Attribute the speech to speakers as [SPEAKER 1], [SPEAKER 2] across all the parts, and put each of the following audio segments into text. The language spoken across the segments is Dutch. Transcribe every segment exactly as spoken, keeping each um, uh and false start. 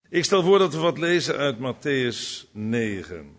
[SPEAKER 1] Ik stel voor dat we wat lezen uit Mattheüs negen.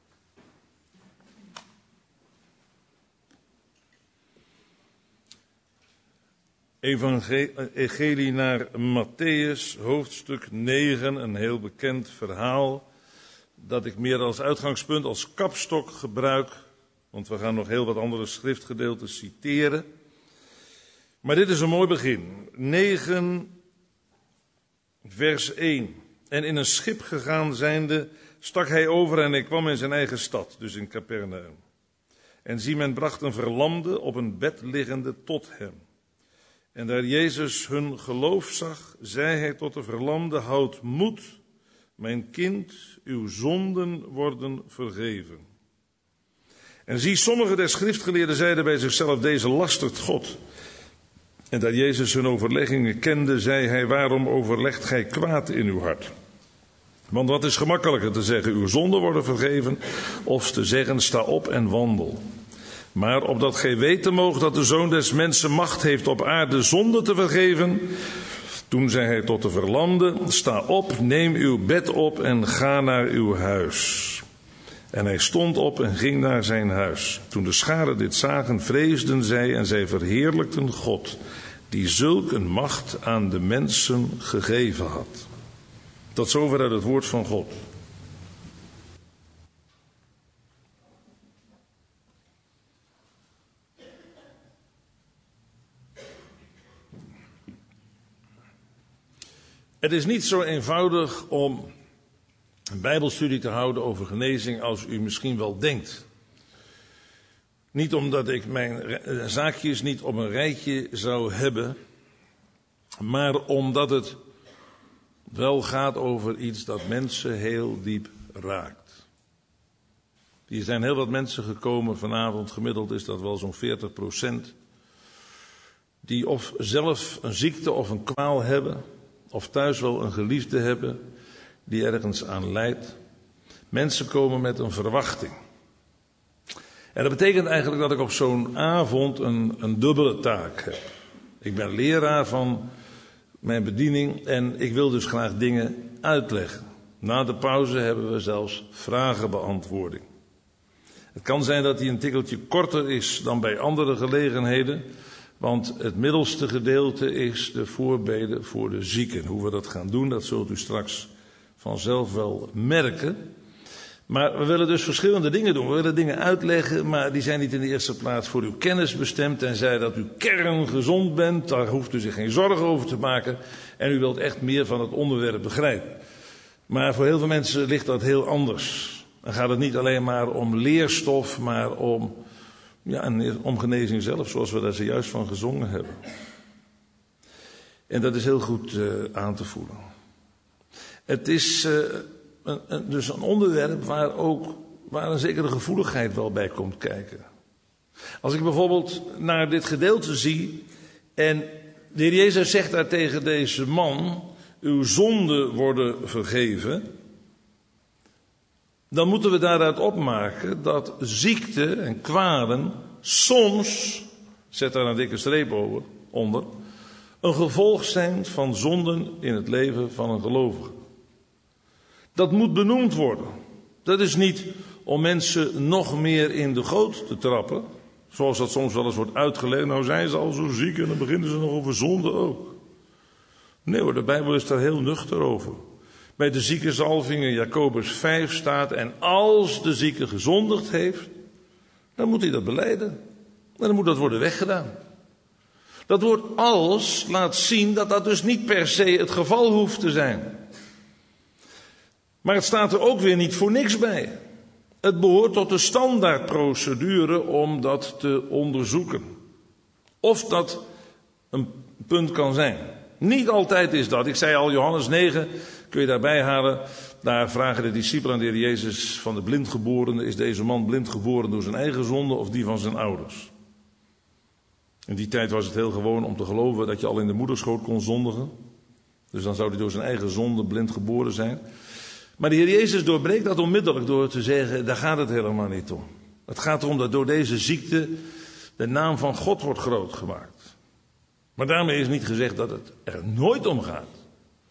[SPEAKER 1] Evangelie naar Mattheüs, hoofdstuk negen, een heel bekend verhaal dat ik meer als uitgangspunt, als kapstok gebruik, want we gaan nog heel wat andere schriftgedeelten citeren. Maar dit is een mooi begin. negen, vers één. En in een schip gegaan zijnde, stak hij over en hij kwam in zijn eigen stad, dus in Capernaum. En zie, men bracht een verlamde op een bed liggende tot hem. En daar Jezus hun geloof zag, zei hij tot de verlamde: houd moed, mijn kind, uw zonden worden vergeven. En zie, sommige der schriftgeleerden zeiden bij zichzelf: deze lastert God. En daar Jezus hun overleggingen kende, zei hij: waarom overlegt gij kwaad in uw hart? Want wat is gemakkelijker te zeggen: uw zonden worden vergeven, of te zeggen: sta op en wandel. Maar opdat gij weten moogt dat de Zoon des Mensen macht heeft op aarde zonde te vergeven, toen zei hij tot de verlamde: sta op, neem uw bed op en ga naar uw huis. En hij stond op en ging naar zijn huis. Toen de scharen dit zagen, vreesden zij en zij verheerlijkten God, die zulk een macht aan de mensen gegeven had. Tot zover uit het woord van God. Het is niet zo eenvoudig om een bijbelstudie te houden over genezing als u misschien wel denkt. Niet omdat ik mijn zaakjes niet op een rijtje zou hebben, maar omdat het wel gaat over iets dat mensen heel diep raakt. Hier zijn heel wat mensen gekomen vanavond, gemiddeld is dat wel zo'n veertig procent, die of zelf een ziekte of een kwaal hebben, of thuis wel een geliefde hebben die ergens aan lijdt. Mensen komen met een verwachting. En dat betekent eigenlijk dat ik op zo'n avond een, een dubbele taak heb. Ik ben leraar van mijn bediening en ik wil dus graag dingen uitleggen. Na de pauze hebben we zelfs vragenbeantwoording. Het kan zijn dat die een tikkeltje korter is dan bij andere gelegenheden, want het middelste gedeelte is de voorbeden voor de zieken. Hoe we dat gaan doen, dat zult u straks vanzelf wel merken. Maar we willen dus verschillende dingen doen. We willen dingen uitleggen, maar die zijn niet in de eerste plaats voor uw kennis bestemd. Tenzij dat u kerngezond bent, daar hoeft u zich geen zorgen over te maken. En u wilt echt meer van het onderwerp begrijpen. Maar voor heel veel mensen ligt dat heel anders. Dan gaat het niet alleen maar om leerstof, maar om, ja, om genezing zelf, zoals we daar zojuist van gezongen hebben. En dat is heel goed uh, aan te voelen. Het is uh, een, een, dus een onderwerp waar ook waar een zekere gevoeligheid wel bij komt kijken. Als ik bijvoorbeeld naar dit gedeelte zie en de Heer Jezus zegt daar tegen deze man: uw zonden worden vergeven. Dan moeten we daaruit opmaken dat ziekte en kwalen soms, zet daar een dikke streep over, onder, een gevolg zijn van zonden in het leven van een gelovige. Dat moet benoemd worden. Dat is niet om mensen nog meer in de goot te trappen, zoals dat soms wel eens wordt uitgelegd. Nou zijn ze al zo ziek en dan beginnen ze nog over zonde ook. Nee hoor, de Bijbel is daar heel nuchter over. Bij de ziekenzalving in Jacobus vijf staat: en als de zieke gezondigd heeft, dan moet hij dat belijden. En dan moet dat worden weggedaan. Dat woord als laat zien dat dat dus niet per se het geval hoeft te zijn. Maar het staat er ook weer niet voor niks bij. Het behoort tot de standaardprocedure om dat te onderzoeken. Of dat een punt kan zijn. Niet altijd is dat. Ik zei al, Johannes negen, kun je daarbij halen. Daar vragen de discipelen aan de Heer Jezus van de blindgeborene: is deze man blind geboren door zijn eigen zonde of die van zijn ouders? In die tijd was het heel gewoon om te geloven dat je al in de moederschoot kon zondigen. Dus dan zou hij door zijn eigen zonde blind geboren zijn. Maar de Heer Jezus doorbreekt dat onmiddellijk door te zeggen: daar gaat het helemaal niet om. Het gaat erom dat door deze ziekte de naam van God wordt groot gemaakt. Maar daarmee is niet gezegd dat het er nooit om gaat.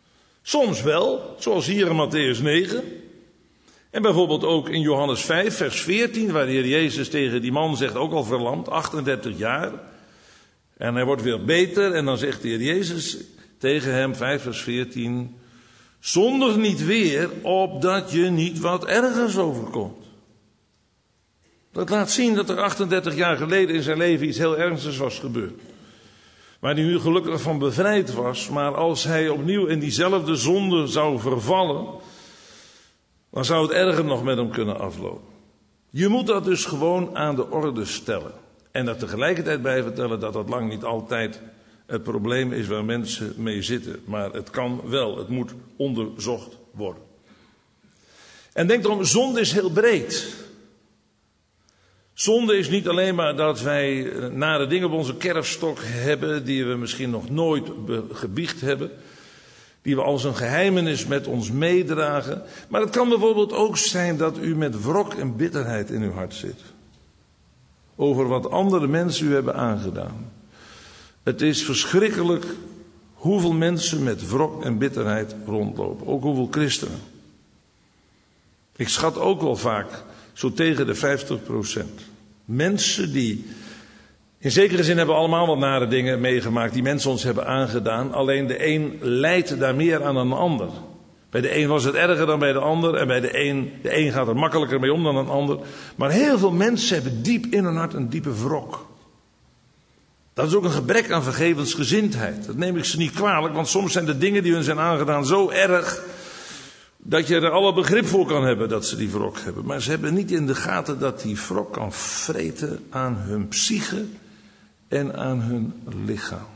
[SPEAKER 1] Soms wel, zoals hier in Mattheüs negen. En bijvoorbeeld ook in Johannes vijf, vers veertien, waar de Heer Jezus tegen die man zegt, ook al verlamd, achtendertig jaar. En hij wordt weer beter en dan zegt de Heer Jezus tegen hem, vijf vers veertien, zondig niet weer, opdat je niet wat ergers overkomt. Dat laat zien dat er achtendertig jaar geleden in zijn leven iets heel ernstigs was gebeurd. Waar hij nu gelukkig van bevrijd was, maar als hij opnieuw in diezelfde zonde zou vervallen, dan zou het erger nog met hem kunnen aflopen. Je moet dat dus gewoon aan de orde stellen. En er tegelijkertijd bij vertellen dat dat lang niet altijd het probleem is waar mensen mee zitten. Maar het kan wel, het moet onderzocht worden. En denk erom, zonde is heel breed. Zonde is niet alleen maar dat wij nare dingen op onze kerfstok hebben, die we misschien nog nooit gebiecht hebben, die we als een geheimenis met ons meedragen. Maar het kan bijvoorbeeld ook zijn dat u met wrok en bitterheid in uw hart zit. Over wat andere mensen u hebben aangedaan. Het is verschrikkelijk hoeveel mensen met wrok en bitterheid rondlopen. Ook hoeveel christenen. Ik schat ook wel vaak zo tegen de vijftig procent. Mensen die in zekere zin hebben allemaal wat nare dingen meegemaakt die mensen ons hebben aangedaan. Alleen de een lijdt daar meer aan dan de ander. Bij de een was het erger dan bij de ander. En bij de een, de een gaat er makkelijker mee om dan een ander. Maar heel veel mensen hebben diep in hun hart een diepe wrok. Dat is ook een gebrek aan vergevensgezindheid. Dat neem ik ze niet kwalijk. Want soms zijn de dingen die hun zijn aangedaan zo erg dat je er alle begrip voor kan hebben dat ze die wrok hebben. Maar ze hebben niet in de gaten dat die wrok kan vreten aan hun psyche en aan hun lichaam.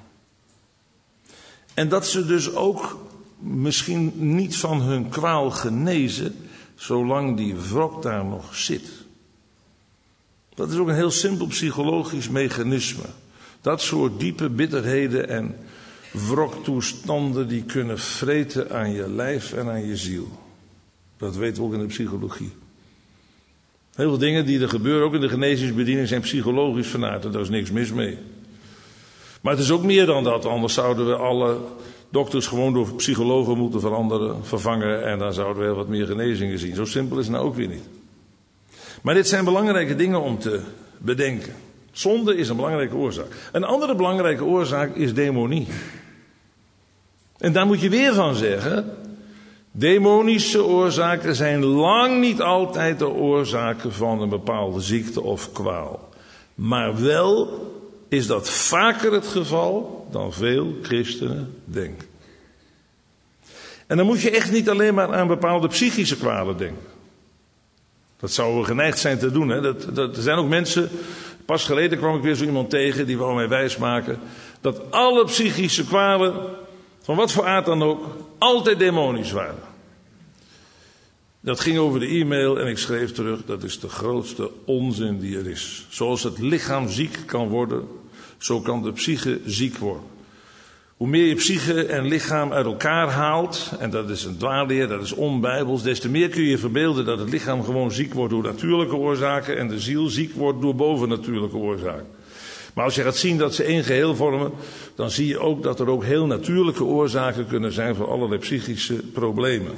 [SPEAKER 1] En dat ze dus ook misschien niet van hun kwaal genezen, zolang die wrok daar nog zit. Dat is ook een heel simpel psychologisch mechanisme. Dat soort diepe bitterheden en wroktoestanden die kunnen vreten aan je lijf en aan je ziel. Dat weten we ook in de psychologie. Heel veel dingen die er gebeuren, ook in de genezingsbediening, zijn psychologisch van aard en daar is niks mis mee. Maar het is ook meer dan dat, anders zouden we alle dokters gewoon door psychologen moeten veranderen, vervangen en dan zouden we heel wat meer genezingen zien. Zo simpel is het nou ook weer niet. Maar dit zijn belangrijke dingen om te bedenken. Zonde is een belangrijke oorzaak. Een andere belangrijke oorzaak is demonie. En daar moet je weer van zeggen, demonische oorzaken zijn lang niet altijd de oorzaken van een bepaalde ziekte of kwaal. Maar wel is dat vaker het geval dan veel christenen denken. En dan moet je echt niet alleen maar aan bepaalde psychische kwalen denken. Dat zouden we geneigd zijn te doen. Hè? Dat, dat, er zijn ook mensen, pas geleden kwam ik weer zo iemand tegen, die wou mij wijsmaken dat alle psychische kwalen, van wat voor aard dan ook, altijd demonisch waren. Dat ging over de e-mail en ik schreef terug, dat is de grootste onzin die er is. Zoals het lichaam ziek kan worden, zo kan de psyche ziek worden. Hoe meer je psyche en lichaam uit elkaar haalt, en dat is een dwaalleer, dat is onbijbels, des te meer kun je verbeelden dat het lichaam gewoon ziek wordt door natuurlijke oorzaken en de ziel ziek wordt door bovennatuurlijke oorzaken. Maar als je gaat zien dat ze één geheel vormen, dan zie je ook dat er ook heel natuurlijke oorzaken kunnen zijn voor allerlei psychische problemen.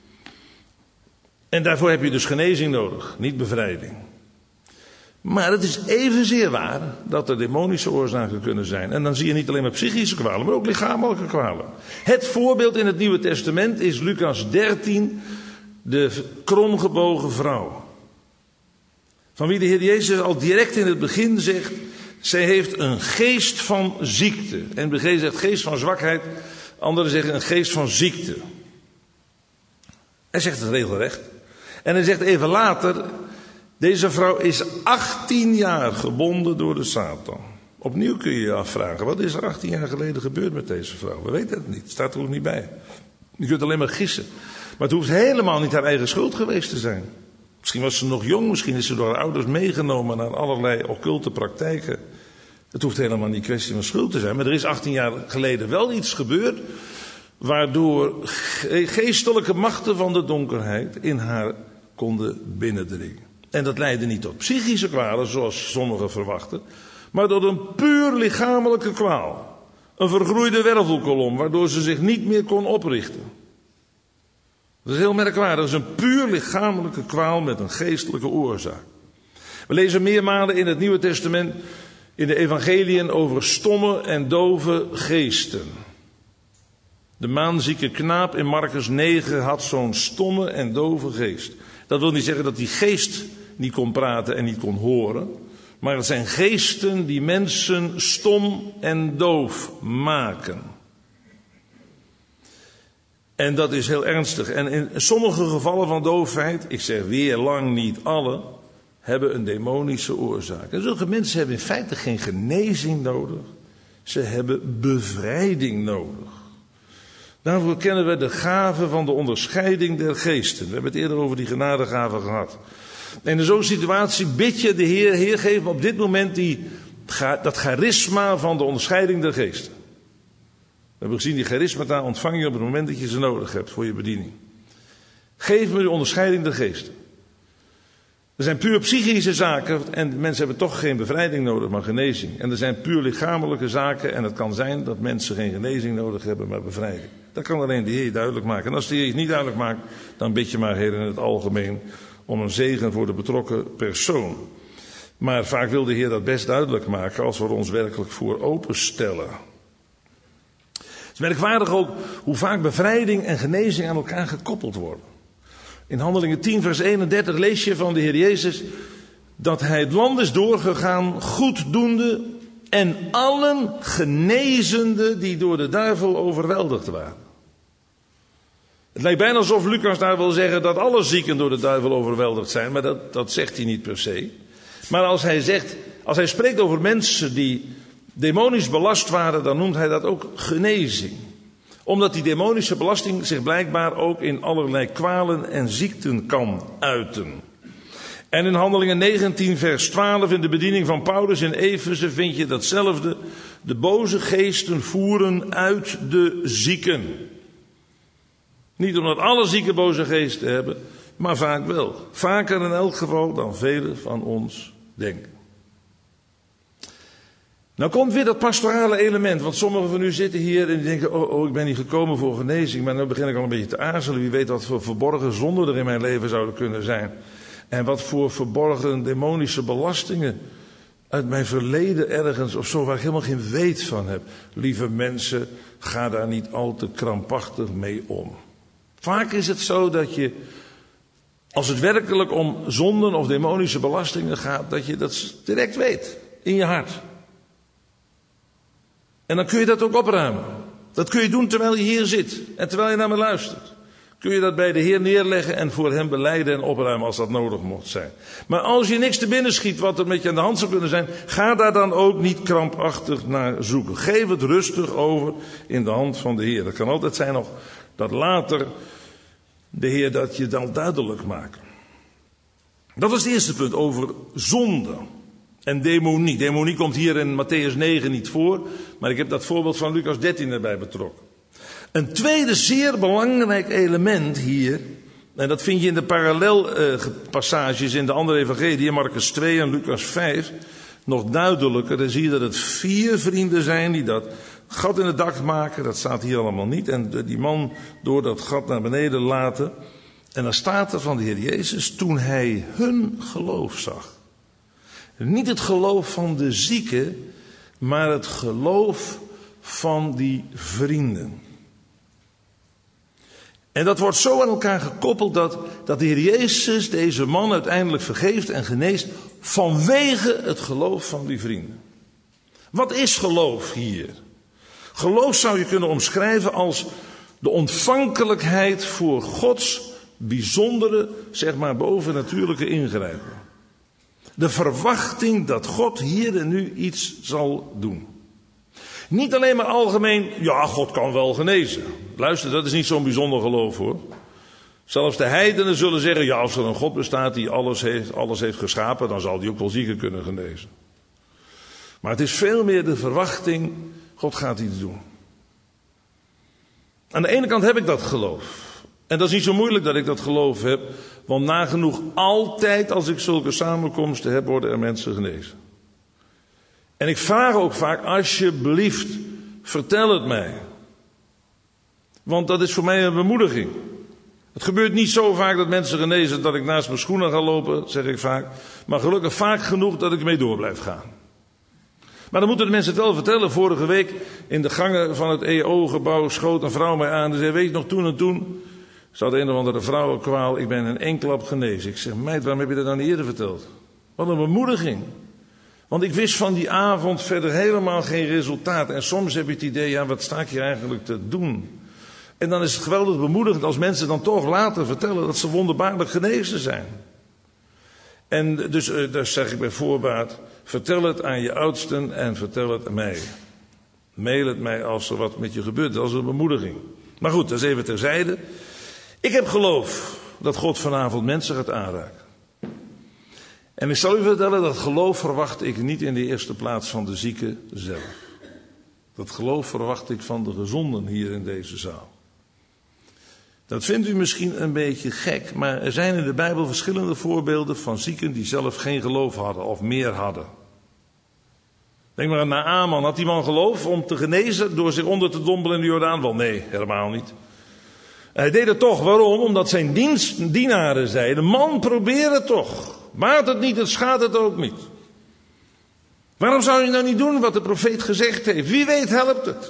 [SPEAKER 1] En daarvoor heb je dus genezing nodig, niet bevrijding. Maar het is evenzeer waar dat er demonische oorzaken kunnen zijn. En dan zie je niet alleen maar psychische kwalen, maar ook lichamelijke kwalen. Het voorbeeld in het Nieuwe Testament is Lucas dertien, de kromgebogen vrouw. Van wie de Heer Jezus al direct in het begin zegt, zij heeft een geest van ziekte. En de G zegt geest van zwakheid, anderen zeggen een geest van ziekte. Hij zegt het regelrecht. En hij zegt even later, deze vrouw is achttien jaar gebonden door de Satan. Opnieuw kun je je afvragen, wat is er achttien jaar geleden gebeurd met deze vrouw? We weten het niet, het staat er ook niet bij. Je kunt alleen maar gissen. Maar het hoeft helemaal niet haar eigen schuld geweest te zijn. Misschien was ze nog jong, misschien is ze door haar ouders meegenomen naar allerlei occulte praktijken. Het hoeft helemaal niet kwestie van schuld te zijn. Maar er is achttien jaar geleden wel iets gebeurd, waardoor geestelijke machten van de donkerheid in haar konden binnendringen. En dat leidde niet tot psychische kwalen, zoals sommigen verwachten, maar tot een puur lichamelijke kwaal. Een vergroeide wervelkolom, waardoor ze zich niet meer kon oprichten. Dat is heel merkwaardig. Dat is een puur lichamelijke kwaal met een geestelijke oorzaak. We lezen meermalen in het Nieuwe Testament, in de evangeliën, over stomme en dove geesten. De maanzieke knaap in Marcus negen had zo'n stomme en dove geest. Dat wil niet zeggen dat die geest niet kon praten en niet kon horen. Maar het zijn geesten die mensen stom en doof maken. En dat is heel ernstig. En in sommige gevallen van doofheid, ik zeg weer lang niet alle, hebben een demonische oorzaak. En zulke mensen hebben in feite geen genezing nodig. Ze hebben bevrijding nodig. Daarvoor kennen we de gave van de onderscheiding der geesten. We hebben het eerder over die genadegaven gehad. En in zo'n situatie bid je de Heer, Heer geef me op dit moment die, dat charisma van de onderscheiding der geesten. We hebben gezien, die charismata ontvang je op het moment dat je ze nodig hebt voor je bediening. Geef me de onderscheiding der geesten. Er zijn puur psychische zaken en mensen hebben toch geen bevrijding nodig, maar genezing. En er zijn puur lichamelijke zaken en het kan zijn dat mensen geen genezing nodig hebben, maar bevrijding. Dat kan alleen de Heer duidelijk maken. En als de Heer het niet duidelijk maakt, dan bid je maar, Heer, in het algemeen om een zegen voor de betrokken persoon. Maar vaak wil de Heer dat best duidelijk maken als we er ons werkelijk voor openstellen. Het is merkwaardig ook hoe vaak bevrijding en genezing aan elkaar gekoppeld worden. In Handelingen tien vers eenendertig lees je van de Heer Jezus dat hij het land is doorgegaan, goeddoende en allen genezende die door de duivel overweldigd waren. Het lijkt bijna alsof Lucas daar wil zeggen dat alle zieken door de duivel overweldigd zijn, maar dat, dat zegt hij niet per se. Maar als hij zegt, als hij spreekt over mensen die demonisch belast waren, dan noemt hij dat ook genezing. Omdat die demonische belasting zich blijkbaar ook in allerlei kwalen en ziekten kan uiten. En in Handelingen negentien vers twaalf, in de bediening van Paulus in Efeze, vind je datzelfde. De boze geesten voeren uit de zieken. Niet omdat alle zieken boze geesten hebben, maar vaak wel. Vaker in elk geval dan velen van ons denken. Nou komt weer dat pastorale element, want sommigen van u zitten hier en die denken, oh, oh, ik ben niet gekomen voor genezing, maar nu begin ik al een beetje te aarzelen. Wie weet wat voor verborgen zonden er in mijn leven zouden kunnen zijn. En wat voor verborgen demonische belastingen uit mijn verleden ergens of zo, waar ik helemaal geen weet van heb. Lieve mensen, ga daar niet al te krampachtig mee om. Vaak is het zo dat je, als het werkelijk om zonden of demonische belastingen gaat, dat je dat direct weet, in je hart. En dan kun je dat ook opruimen. Dat kun je doen terwijl je hier zit en terwijl je naar me luistert. Kun je dat bij de Heer neerleggen en voor hem belijden en opruimen als dat nodig mocht zijn. Maar als je niks te binnen schiet wat er met je aan de hand zou kunnen zijn, ga daar dan ook niet krampachtig naar zoeken. Geef het rustig over in de hand van de Heer. Dat kan altijd zijn nog dat later de Heer dat je dan duidelijk maakt. Dat was het eerste punt over zonde. En demonie. Demonie komt hier in Matthäus negen niet voor, maar ik heb dat voorbeeld van Lucas dertien erbij betrokken. Een tweede zeer belangrijk element hier, en dat vind je in de parallelpassages in de andere evangelieën, Marcus twee en Lucas vijf, nog duidelijker. Dan zie je dat het vier vrienden zijn die dat gat in het dak maken, dat staat hier allemaal niet, en die man door dat gat naar beneden laten. En dan staat er van de Heer Jezus, toen hij hun geloof zag. Niet het geloof van de zieken, maar het geloof van die vrienden. En dat wordt zo aan elkaar gekoppeld dat, dat de Heer Jezus deze man uiteindelijk vergeeft en geneest vanwege het geloof van die vrienden. Wat is geloof hier? Geloof zou je kunnen omschrijven als de ontvankelijkheid voor Gods bijzondere, zeg maar bovennatuurlijke ingrijpen. De verwachting dat God hier en nu iets zal doen. Niet alleen maar algemeen, ja, God kan wel genezen. Luister, dat is niet zo'n bijzonder geloof hoor. Zelfs de heidenen zullen zeggen, ja, als er een God bestaat die alles heeft, alles heeft geschapen, dan zal die ook wel zieken kunnen genezen. Maar het is veel meer de verwachting, God gaat iets doen. Aan de ene kant heb ik dat geloof. En dat is niet zo moeilijk dat ik dat geloof heb, want nagenoeg altijd als ik zulke samenkomsten heb, worden er mensen genezen. En ik vraag ook vaak, alsjeblieft, vertel het mij. Want dat is voor mij een bemoediging. Het gebeurt niet zo vaak dat mensen genezen dat ik naast mijn schoenen ga lopen, zeg ik vaak. Maar gelukkig vaak genoeg dat ik ermee door blijf gaan. Maar dan moeten de mensen het wel vertellen. Vorige week in de gangen van het E O-gebouw schoot een vrouw mij aan. En zei, weet je nog, toen en toen... Ze had een of andere vrouwenkwaal. Ik ben in één klap genezen. Ik zeg, meid, waarom heb je dat nou niet eerder verteld? Wat een bemoediging. Want ik wist van die avond verder helemaal geen resultaat. En soms heb je het idee, ja, wat sta ik hier eigenlijk te doen? En dan is het geweldig bemoedigend als mensen dan toch later vertellen dat ze wonderbaarlijk genezen zijn. En dus, uh, dus zeg ik bij voorbaat, vertel het aan je oudsten en vertel het aan mij. Mail het mij als er wat met je gebeurt, dat is een bemoediging. Maar goed, dat is even terzijde. Ik heb geloof dat God vanavond mensen gaat aanraken. En ik zal u vertellen, dat geloof verwacht ik niet in de eerste plaats van de zieke zelf. Dat geloof verwacht ik van de gezonden hier in deze zaal. Dat vindt u misschien een beetje gek, maar er zijn in de Bijbel verschillende voorbeelden van zieken die zelf geen geloof hadden of meer hadden. Denk maar aan Naaman. Had die man geloof om te genezen door zich onder te dompelen in de Jordaan? Wel nee, helemaal niet. Hij deed het toch. Waarom? Omdat zijn dienst, dienaren zeiden, man, probeer het toch. Baat het niet, het schaadt het ook niet. Waarom zou je nou niet doen wat de profeet gezegd heeft? Wie weet helpt het.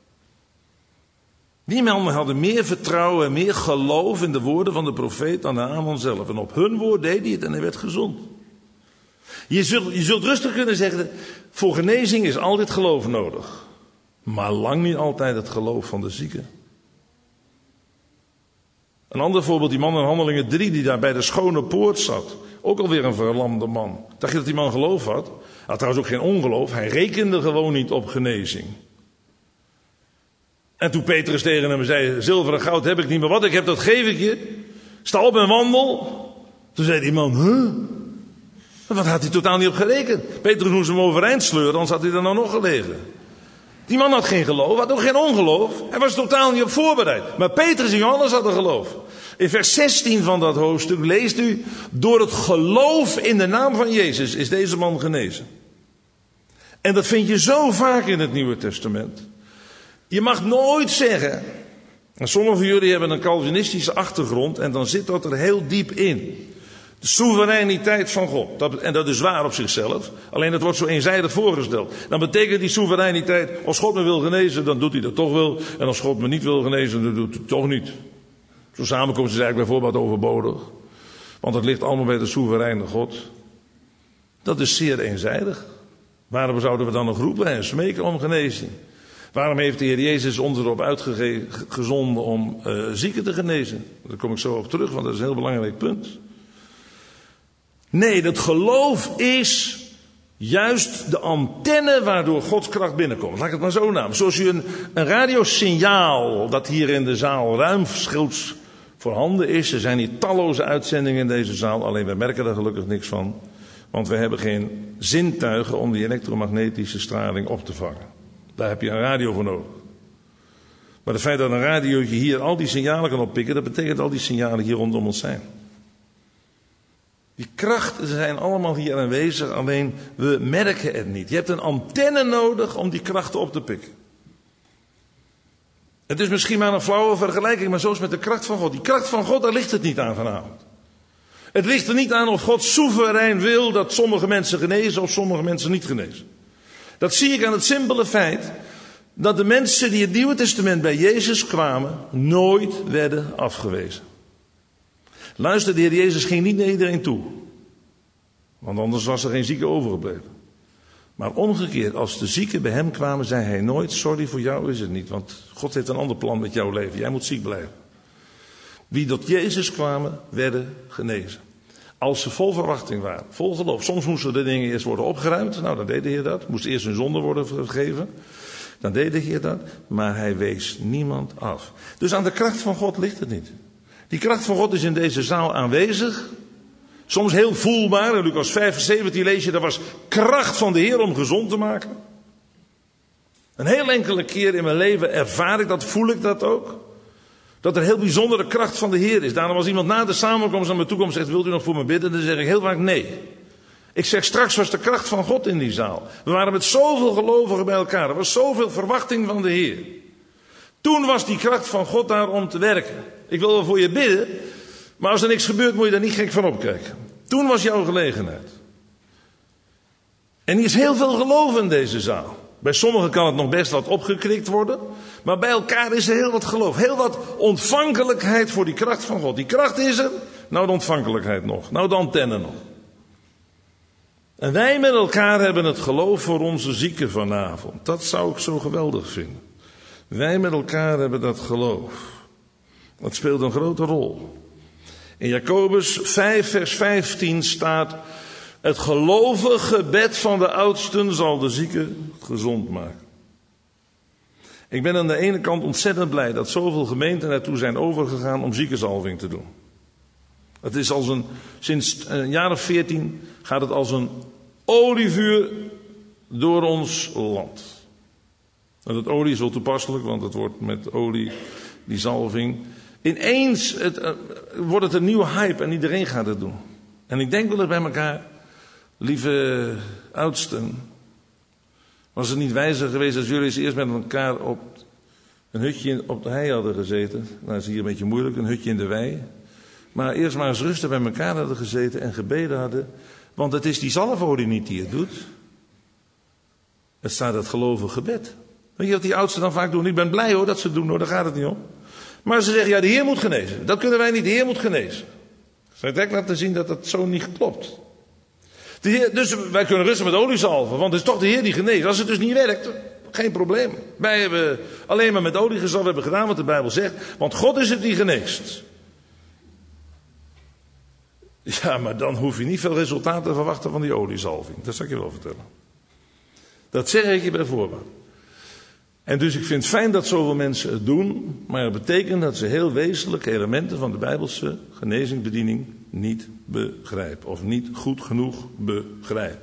[SPEAKER 1] Die mannen hadden meer vertrouwen en meer geloof in de woorden van de profeet dan Naaman zelf. En op hun woord deed hij het en hij werd gezond. Je zult, je zult rustig kunnen zeggen, voor genezing is altijd geloof nodig. Maar lang niet altijd het geloof van de zieke. Een ander voorbeeld, die man in Handelingen drie die daar bij de schone poort zat. Ook alweer een verlamde man. Dacht je dat die man geloof had? Hij had trouwens ook geen ongeloof. Hij rekende gewoon niet op genezing. En toen Petrus tegen hem zei, zilver en goud heb ik niet, maar wat ik heb dat geef ik je. Sta op en wandel. Toen zei die man, huh? Wat had hij totaal niet op gerekend? Petrus moest hem overeind sleuren, anders had hij er nou nog gelegen. Die man had geen geloof, had ook geen ongeloof. Hij was totaal niet op voorbereid. Maar Petrus en Johannes hadden geloof. In vers zestien van dat hoofdstuk leest u, door het geloof in de naam van Jezus is deze man genezen. En dat vind je zo vaak in het Nieuwe Testament. Je mag nooit zeggen, en sommigen van jullie hebben een Calvinistische achtergrond en dan zit dat er heel diep in. De soevereiniteit van God. Dat, en dat is waar op zichzelf. Alleen dat wordt zo eenzijdig voorgesteld. Dan betekent die soevereiniteit, als God me wil genezen, dan doet hij dat toch wel. En als God me niet wil genezen, dan doet hij het toch niet. Zo'n samenkomst is eigenlijk bijvoorbeeld overbodig. Want het ligt allemaal bij de soevereine God. Dat is zeer eenzijdig. Waarom zouden we dan nog roepen en smeken om genezing? Waarom heeft de Heer Jezus ons erop uitgezonden om uh, zieken te genezen? Daar kom ik zo op terug, want dat is een heel belangrijk punt. Nee, dat geloof is juist de antenne waardoor Gods kracht binnenkomt. Laat ik het maar zo noemen. Zoals u een, een radiosignaal dat hier in de zaal ruimschoots voorhanden is. Er zijn hier talloze uitzendingen in deze zaal, alleen wij merken er gelukkig niks van. Want we hebben geen zintuigen om die elektromagnetische straling op te vangen. Daar heb je een radio voor nodig. Maar het feit dat een radiootje hier al die signalen kan oppikken, dat betekent dat al die signalen hier rondom ons zijn. Die krachten zijn allemaal hier aanwezig, alleen we merken het niet. Je hebt een antenne nodig om die krachten op te pikken. Het is misschien maar een flauwe vergelijking, maar zo is met de kracht van God. Die kracht van God, daar ligt het niet aan vanavond. Het ligt er niet aan of God soeverein wil dat sommige mensen genezen of sommige mensen niet genezen. Dat zie ik aan het simpele feit dat de mensen die het Nieuwe Testament bij Jezus kwamen, nooit werden afgewezen. Luister, de Heer Jezus ging niet naar iedereen toe. Want anders was er geen zieke overgebleven. Maar omgekeerd, als de zieken bij hem kwamen, zei hij nooit, sorry, voor jou is het niet. Want God heeft een ander plan met jouw leven. Jij moet ziek blijven. Wie tot Jezus kwamen, werden genezen. Als ze vol verwachting waren, vol geloof. Soms moesten de dingen eerst worden opgeruimd. Nou, dan deed de Heer dat. Moest eerst hun zonde worden vergeven. Dan deed de Heer dat. Maar hij wees niemand af. Dus aan de kracht van God ligt het niet. Die kracht van God is in deze zaal aanwezig. Soms heel voelbaar. In Lucas vijf, zeventien lees je, dat was kracht van de Heer om gezond te maken. Een heel enkele keer in mijn leven ervaar ik dat, voel ik dat ook. Dat er heel bijzondere kracht van de Heer is. Daarom als iemand na de samenkomst naar me toe komt en zegt, wilt u nog voor me bidden? Dan zeg ik heel vaak nee. Ik zeg, straks was de kracht van God in die zaal. We waren met zoveel gelovigen bij elkaar. Er was zoveel verwachting van de Heer. Toen was die kracht van God daar om te werken. Ik wil wel voor je bidden, maar als er niks gebeurt moet je daar niet gek van opkijken. Toen was jouw gelegenheid. En hier is heel veel geloof in deze zaal. Bij sommigen kan het nog best wat opgekrikt worden. Maar bij elkaar is er heel wat geloof. Heel wat ontvankelijkheid voor die kracht van God. Die kracht is er. Nou de ontvankelijkheid nog. Nou de antenne nog. En wij met elkaar hebben het geloof voor onze zieken vanavond. Dat zou ik zo geweldig vinden. Wij met elkaar hebben dat geloof. Dat speelt een grote rol. In Jacobus vijf vers vijftien staat: het gelovige gebed van de oudsten zal de zieken gezond maken. Ik ben aan de ene kant ontzettend blij dat zoveel gemeenten naartoe zijn overgegaan om ziekenzalving te doen. Het is als een, sinds een jaar of veertien gaat het als een olievuur door ons land. En het olie is wel toepasselijk, want het wordt met olie, die zalving. Ineens het, uh, wordt het een nieuwe hype en iedereen gaat het doen. En ik denk wel eens bij elkaar, lieve oudsten, was het niet wijzer geweest als jullie eens eerst met elkaar op een hutje op de hei hadden gezeten. Nou is hier een beetje moeilijk, een hutje in de wei. Maar eerst maar eens rustig bij elkaar hadden gezeten en gebeden hadden. Want het is die zalfolie niet die het doet. Het staat het gelovig gebed. Weet je wat die oudsten dan vaak doen? Ik ben blij hoor dat ze het doen hoor, daar gaat het niet om. Maar ze zeggen, ja de Heer moet genezen. Dat kunnen wij niet, de Heer moet genezen. Zou ik direct laten zien dat dat zo niet klopt. De Heer, dus wij kunnen rustig met olie zalven, want het is toch de Heer die geneest. Als het dus niet werkt, geen probleem. Wij hebben alleen maar met olie gezalfd, hebben gedaan wat de Bijbel zegt. Want God is het die geneest. Ja, maar dan hoef je niet veel resultaten te verwachten van die oliezalving. Dat zal ik je wel vertellen. Dat zeg ik je bij voorbaat. En dus ik vind het fijn dat zoveel mensen het doen. Maar het betekent dat ze heel wezenlijke elementen van de Bijbelse genezingsbediening niet begrijpen. Of niet goed genoeg begrijpen.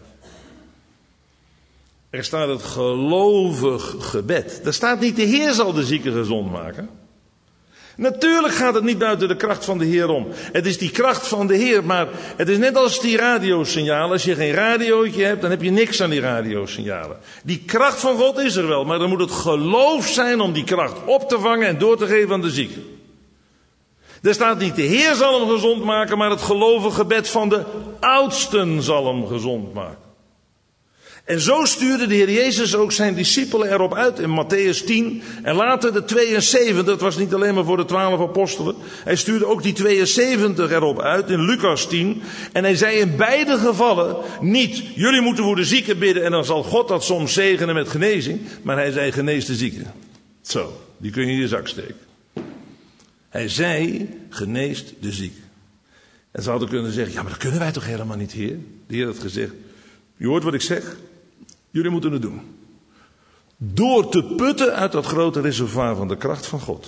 [SPEAKER 1] Er staat het gelovig gebed. Er staat niet de Heer zal de zieken gezond maken. Natuurlijk gaat het niet buiten de kracht van de Heer om. Het is die kracht van de Heer, maar het is net als die radiosignalen. Als je geen radiootje hebt, dan heb je niks aan die radiosignalen. Die kracht van God is er wel, maar dan moet het geloof zijn om die kracht op te vangen en door te geven aan de zieken. Er staat niet de Heer zal hem gezond maken, maar het gelovige gebed van de oudsten zal hem gezond maken. En zo stuurde de Heer Jezus ook zijn discipelen erop uit in Matthäus tien. En later de tweeënzeventig, dat was niet alleen maar voor de twaalf apostelen. Hij stuurde ook die tweeënzeventig erop uit in Lucas tien. En hij zei in beide gevallen niet, jullie moeten voor de zieken bidden en dan zal God dat soms zegenen met genezing. Maar hij zei, genees de zieken. Zo, die kun je in je zak steken. Hij zei, geneest de zieken. En ze hadden kunnen zeggen, ja maar dat kunnen wij toch helemaal niet, Heer? De Heer had gezegd, je hoort wat ik zeg. Jullie moeten het doen. Door te putten uit dat grote reservoir van de kracht van God.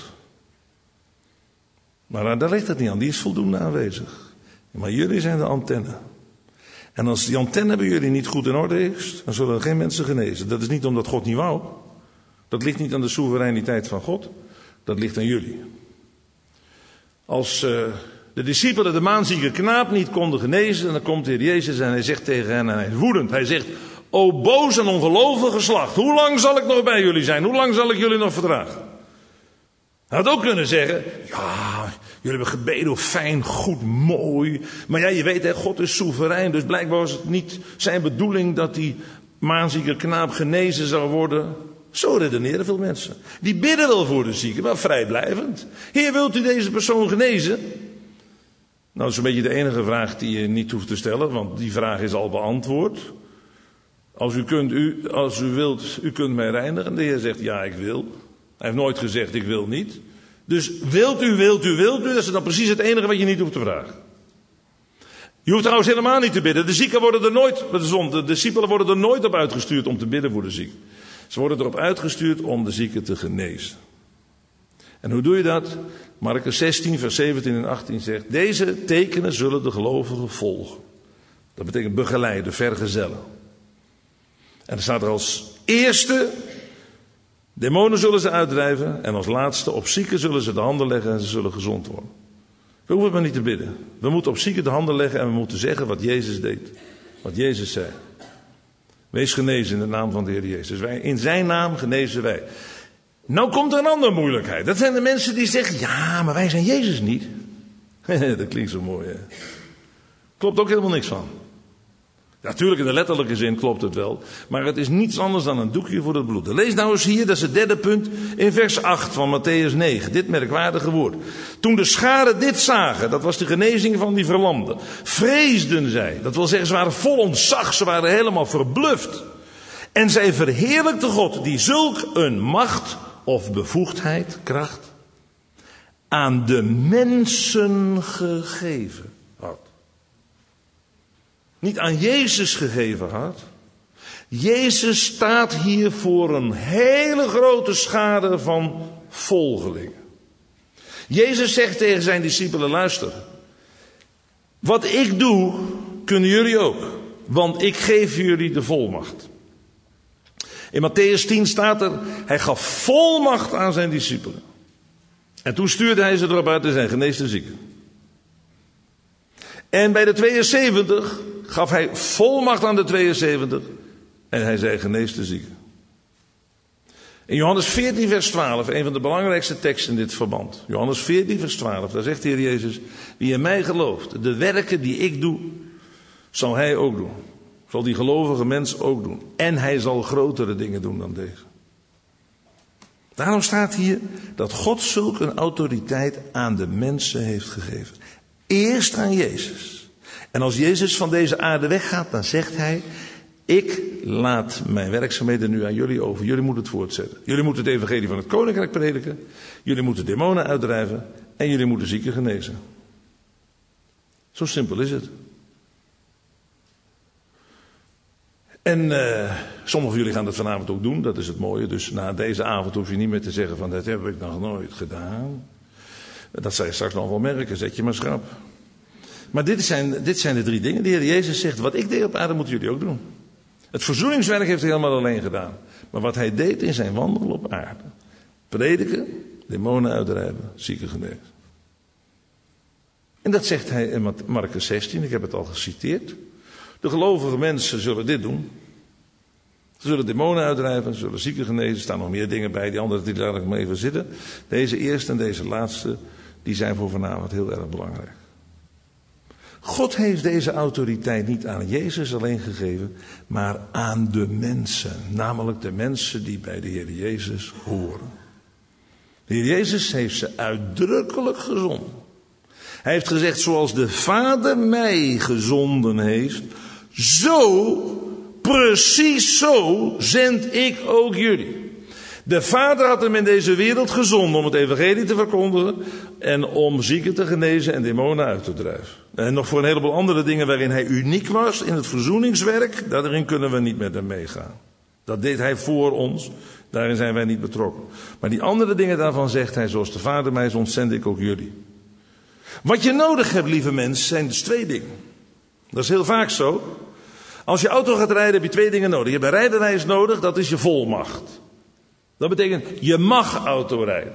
[SPEAKER 1] Maar daar ligt het niet aan. Die is voldoende aanwezig. Maar jullie zijn de antenne. En als die antenne bij jullie niet goed in orde is, dan zullen er geen mensen genezen. Dat is niet omdat God niet wou. Dat ligt niet aan de soevereiniteit van God. Dat ligt aan jullie. Als uh, de discipelen de maanzieke knaap niet konden genezen, dan komt de Heer Jezus en hij zegt tegen hen, en hij is woedend. Hij zegt, o boos en ongelovig geslacht, hoe lang zal ik nog bij jullie zijn? Hoe lang zal ik jullie nog verdragen? Hij had ook kunnen zeggen, ja, jullie hebben gebeden, hoe fijn, goed, mooi. Maar ja, je weet, hè, God is soeverein, dus blijkbaar was het niet zijn bedoeling dat die maanzieke knaap genezen zou worden. Zo redeneren veel mensen. Die bidden wel voor de zieken, maar vrijblijvend. Heer, wilt u deze persoon genezen? Nou, dat is een beetje de enige vraag die je niet hoeft te stellen, want die vraag is al beantwoord. Als u kunt, u, als u wilt, u kunt mij reinigen. De Heer zegt, ja, ik wil. Hij heeft nooit gezegd, ik wil niet. Dus wilt u, wilt u, wilt u, dat is dan precies het enige wat je niet hoeft te vragen. Je hoeft trouwens helemaal niet te bidden. De zieken worden er nooit, de discipelen worden er nooit op uitgestuurd om te bidden voor de zieken. Ze worden erop uitgestuurd om de zieken te genezen. En hoe doe je dat? Markus zestien, vers zeventien en achttien zegt, deze tekenen zullen de gelovigen volgen. Dat betekent begeleiden, vergezellen. En er staat er als eerste, demonen zullen ze uitdrijven. En als laatste, op zieken zullen ze de handen leggen en ze zullen gezond worden. We hoeven maar niet te bidden. We moeten op zieken de handen leggen en we moeten zeggen wat Jezus deed. Wat Jezus zei. Wees genezen in de naam van de Heer Jezus. Wij, in zijn naam genezen wij. Nou komt er een andere moeilijkheid. Dat zijn de mensen die zeggen, ja, maar wij zijn Jezus niet. Dat klinkt zo mooi, hè. Klopt ook helemaal niks van. Natuurlijk, in de letterlijke zin klopt het wel. Maar het is niets anders dan een doekje voor het bloed. Lees nou eens hier, dat is het derde punt, in vers acht van Mattheüs negen. Dit merkwaardige woord. Toen de scharen dit zagen, dat was de genezing van die verlamden, vreesden zij. Dat wil zeggen, ze waren vol ontzag, ze waren helemaal verbluft. En zij verheerlijkten God, die zulk een macht of bevoegdheid, kracht, aan de mensen gegeven had. Niet aan Jezus gegeven had. Jezus staat hier voor een hele grote schare van volgelingen. Jezus zegt tegen zijn discipelen, luister. Wat ik doe, kunnen jullie ook. Want ik geef jullie de volmacht. In Mattheüs tien staat er, hij gaf volmacht aan zijn discipelen. En toen stuurde hij ze erop uit en zijn genees de zieken. En bij de tweeënzeventig gaf hij volmacht aan de tweeënzeventig. En hij zei, genees de zieken. In Johannes veertien vers twaalf, een van de belangrijkste teksten in dit verband. Johannes veertien vers twaalf, daar zegt de Heer Jezus, wie in mij gelooft, de werken die ik doe, zal hij ook doen. Zal die gelovige mens ook doen. En hij zal grotere dingen doen dan deze. Daarom staat hier dat God zulk een autoriteit aan de mensen heeft gegeven. Eerst aan Jezus. En als Jezus van deze aarde weggaat, dan zegt hij, ik laat mijn werkzaamheden nu aan jullie over. Jullie moeten het voortzetten. Jullie moeten het evangelie van het koninkrijk prediken. Jullie moeten demonen uitdrijven. En jullie moeten zieken genezen. Zo simpel is het. En uh, sommigen van jullie gaan dat vanavond ook doen, dat is het mooie. Dus na deze avond hoef je niet meer te zeggen van, dat heb ik nog nooit gedaan. Dat zal je straks nog wel merken, zet je maar schrap. Maar dit zijn, dit zijn de drie dingen. De Heer Jezus zegt, wat ik deed op aarde moeten jullie ook doen. Het verzoeningswerk heeft hij helemaal alleen gedaan. Maar wat hij deed in zijn wandel op aarde. Prediken, demonen uitdrijven, zieken genezen. En dat zegt hij in Markus zestien, ik heb het al geciteerd. De gelovige mensen zullen dit doen. Ze zullen demonen uitdrijven, ze zullen zieken genezen. Er staan nog meer dingen bij, die andere die laat ik maar even zitten. Deze eerste en deze laatste, die zijn voor vanavond heel erg belangrijk. God heeft deze autoriteit niet aan Jezus alleen gegeven, maar aan de mensen. Namelijk de mensen die bij de Heer Jezus horen. De Heer Jezus heeft ze uitdrukkelijk gezonden. Hij heeft gezegd, zoals de Vader mij gezonden heeft, zo, precies zo, zend ik ook jullie. De Vader had hem in deze wereld gezonden om het evangelie te verkondigen en om zieken te genezen en demonen uit te drijven. En nog voor een heleboel andere dingen waarin hij uniek was in het verzoeningswerk, daarin kunnen we niet met hem meegaan. Dat deed hij voor ons, daarin zijn wij niet betrokken. Maar die andere dingen daarvan zegt hij, zoals de Vader mij zond, zend ik ook jullie. Wat je nodig hebt, lieve mensen, zijn dus twee dingen. Dat is heel vaak zo. Als je auto gaat rijden, heb je twee dingen nodig. Je hebt een rijbewijs nodig, dat is je volmacht. Dat betekent, je mag auto rijden.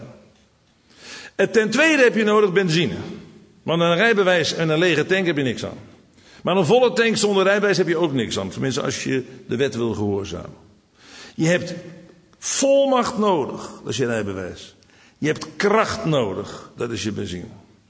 [SPEAKER 1] En ten tweede heb je nodig benzine. Want een rijbewijs en een lege tank heb je niks aan. Maar een volle tank zonder rijbewijs heb je ook niks aan. Tenminste, als je de wet wil gehoorzamen. Je hebt volmacht nodig, dat is je rijbewijs. Je hebt kracht nodig, dat is je benzine.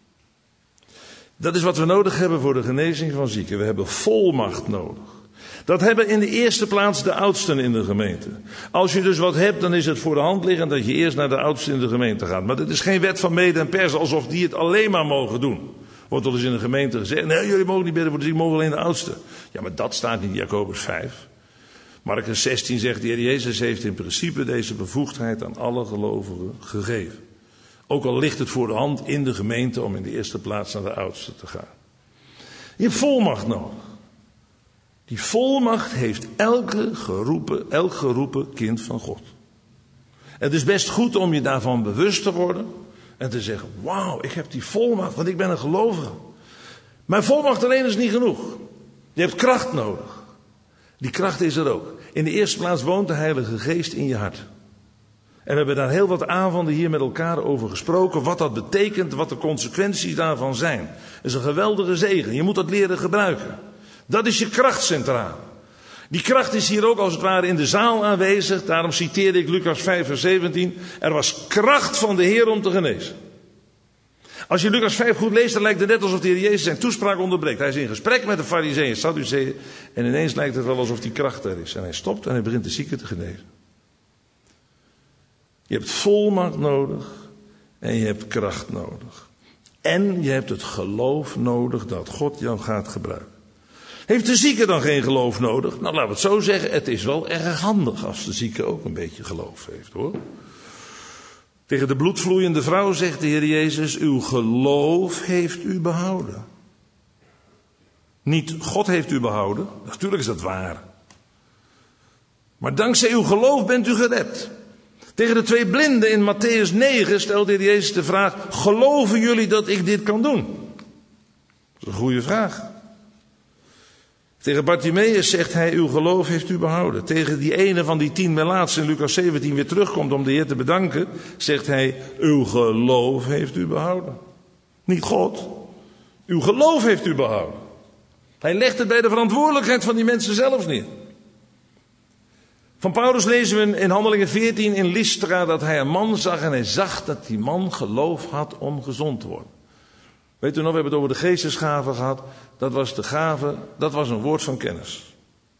[SPEAKER 1] Dat is wat we nodig hebben voor de genezing van zieken. We hebben volmacht nodig. Dat hebben in de eerste plaats de oudsten in de gemeente. Als je dus wat hebt, dan is het voor de hand liggend dat je eerst naar de oudsten in de gemeente gaat. Maar dat is geen wet van mede en persen, alsof die het alleen maar mogen doen. Wordt wel eens in de gemeente gezegd, nee, jullie mogen niet bidden voor de zieken, mogen alleen de oudsten. Ja, maar dat staat in Jacobus vijf. Markus zestien zegt, de Heer Jezus heeft in principe deze bevoegdheid aan alle gelovigen gegeven. Ook al ligt het voor de hand in de gemeente om in de eerste plaats naar de oudsten te gaan. Je hebt volmacht nodig. Die volmacht heeft elke geroepen, elk geroepen kind van God. Het is best goed om je daarvan bewust te worden. En te zeggen, wauw, ik heb die volmacht, want ik ben een gelovige. Maar volmacht alleen is niet genoeg. Je hebt kracht nodig. Die kracht is er ook. In de eerste plaats woont de Heilige Geest in je hart. En we hebben daar heel wat avonden hier met elkaar over gesproken. Wat dat betekent, wat de consequenties daarvan zijn. Het is een geweldige zegen. Je moet dat leren gebruiken. Dat is je krachtcentrale. Die kracht is hier ook als het ware in de zaal aanwezig. Daarom citeerde ik Lucas vijf vers zeventien. Er was kracht van de Heer om te genezen. Als je Lucas vijf goed leest, dan lijkt het net alsof de Heer Jezus zijn toespraak onderbreekt. Hij is in gesprek met de Farizeeën en Sadduceeën. En ineens lijkt het wel alsof die kracht er is. En hij stopt en hij begint de zieken te genezen. Je hebt volmacht nodig. En je hebt kracht nodig. En je hebt het geloof nodig dat God jou gaat gebruiken. Heeft de zieke dan geen geloof nodig? Nou, laten we het zo zeggen. Het is wel erg handig als de zieke ook een beetje geloof heeft, hoor. Tegen de bloedvloeiende vrouw zegt de Heer Jezus, uw geloof heeft u behouden. Niet God heeft u behouden. Natuurlijk is dat waar. Maar dankzij uw geloof bent u gered. Tegen de twee blinden in Mattheüs negen stelt de Heer Jezus de vraag, geloven jullie dat ik dit kan doen? Dat is een goede vraag. Tegen Bartimaeus zegt hij, uw geloof heeft u behouden. Tegen die ene van die tien melaatsen in Lucas zeventien weer terugkomt om de Heer te bedanken, zegt hij, uw geloof heeft u behouden. Niet God, uw geloof heeft u behouden. Hij legt het bij de verantwoordelijkheid van die mensen zelf neer. Van Paulus lezen we in Handelingen veertien in Lystra dat hij een man zag en hij zag dat die man geloof had om gezond te worden. Weet u nog, we hebben het over de geestesgave gehad. Dat was de gave, dat was een woord van kennis.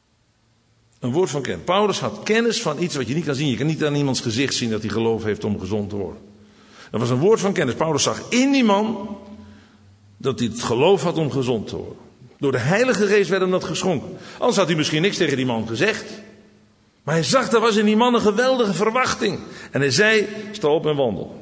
[SPEAKER 1] Een woord van kennis. Paulus had kennis van iets wat je niet kan zien. Je kan niet aan iemands gezicht zien dat hij geloof heeft om gezond te worden. Dat was een woord van kennis. Paulus zag in die man dat hij het geloof had om gezond te worden. Door de Heilige Geest werd hem dat geschonken. Anders had hij misschien niks tegen die man gezegd. Maar hij zag, er was in die man een geweldige verwachting. En hij zei, sta op en wandel.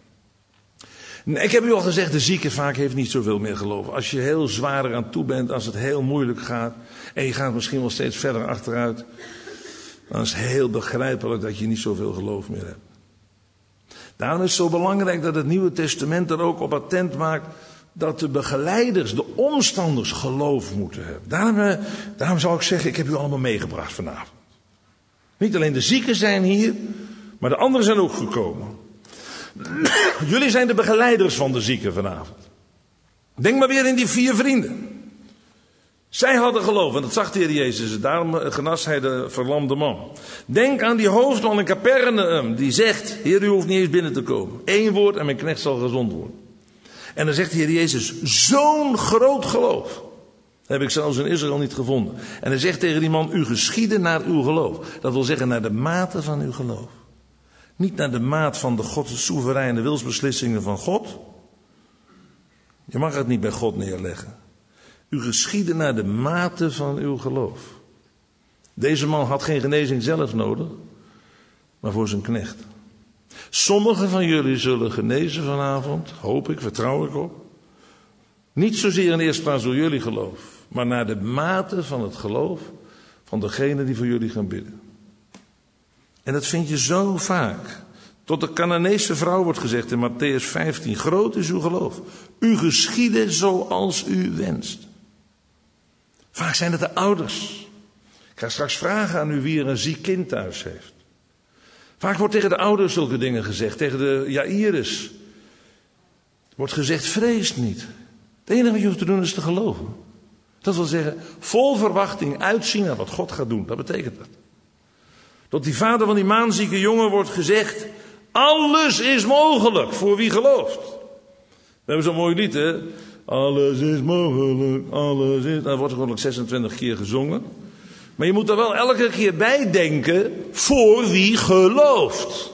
[SPEAKER 1] Ik heb u al gezegd, de zieke vaak heeft niet zoveel meer geloof. Als je heel zwaar eraan toe bent, als het heel moeilijk gaat. En je gaat misschien wel steeds verder achteruit. Dan is het heel begrijpelijk dat je niet zoveel geloof meer hebt. Daarom is het zo belangrijk dat het Nieuwe Testament er ook op attent maakt. Dat de begeleiders, de omstanders geloof moeten hebben. Daarom, daarom zou ik zeggen, ik heb u allemaal meegebracht vanavond. Niet alleen de zieken zijn hier, maar de anderen zijn ook gekomen. Jullie zijn de begeleiders van de zieken vanavond. Denk maar weer in die vier vrienden. Zij hadden geloof en dat zag de Heer Jezus. Daarom genas hij de verlamde man. Denk aan die hoofdman in Capernaum die zegt, Heer, u hoeft niet eens binnen te komen. Eén woord en mijn knecht zal gezond worden. En dan zegt de Heer Jezus, zo'n groot geloof heb ik zelfs in Israël niet gevonden. En hij zegt tegen die man, u geschieden naar uw geloof. Dat wil zeggen naar de mate van uw geloof. Niet naar de maat van de God, de soevereine wilsbeslissingen van God. Je mag het niet bij God neerleggen. U geschieden naar de mate van uw geloof. Deze man had geen genezing zelf nodig, maar voor zijn knecht. Sommigen van jullie zullen genezen vanavond, hoop ik, vertrouw ik op. Niet zozeer in eerste plaats door jullie geloof, maar naar de mate van het geloof van degene die voor jullie gaan bidden. En dat vind je zo vaak. Tot de Canaanese vrouw wordt gezegd in Mattheüs vijftien, groot is uw geloof. U geschieden zoals u wenst. Vaak zijn het de ouders. Ik ga straks vragen aan u wie er een ziek kind thuis heeft. Vaak wordt tegen de ouders zulke dingen gezegd, tegen de Jairus. Wordt gezegd, vrees niet. Het enige wat je hoeft te doen is te geloven. Dat wil zeggen, vol verwachting uitzien naar wat God gaat doen. Dat betekent dat. Tot die vader van die maanzieke jongen wordt gezegd, alles is mogelijk voor wie gelooft. We hebben zo'n mooi lied, hè. Alles is mogelijk, alles is... Dat wordt gewoon zesentwintig keer gezongen. Maar je moet er wel elke keer bij denken, voor wie gelooft.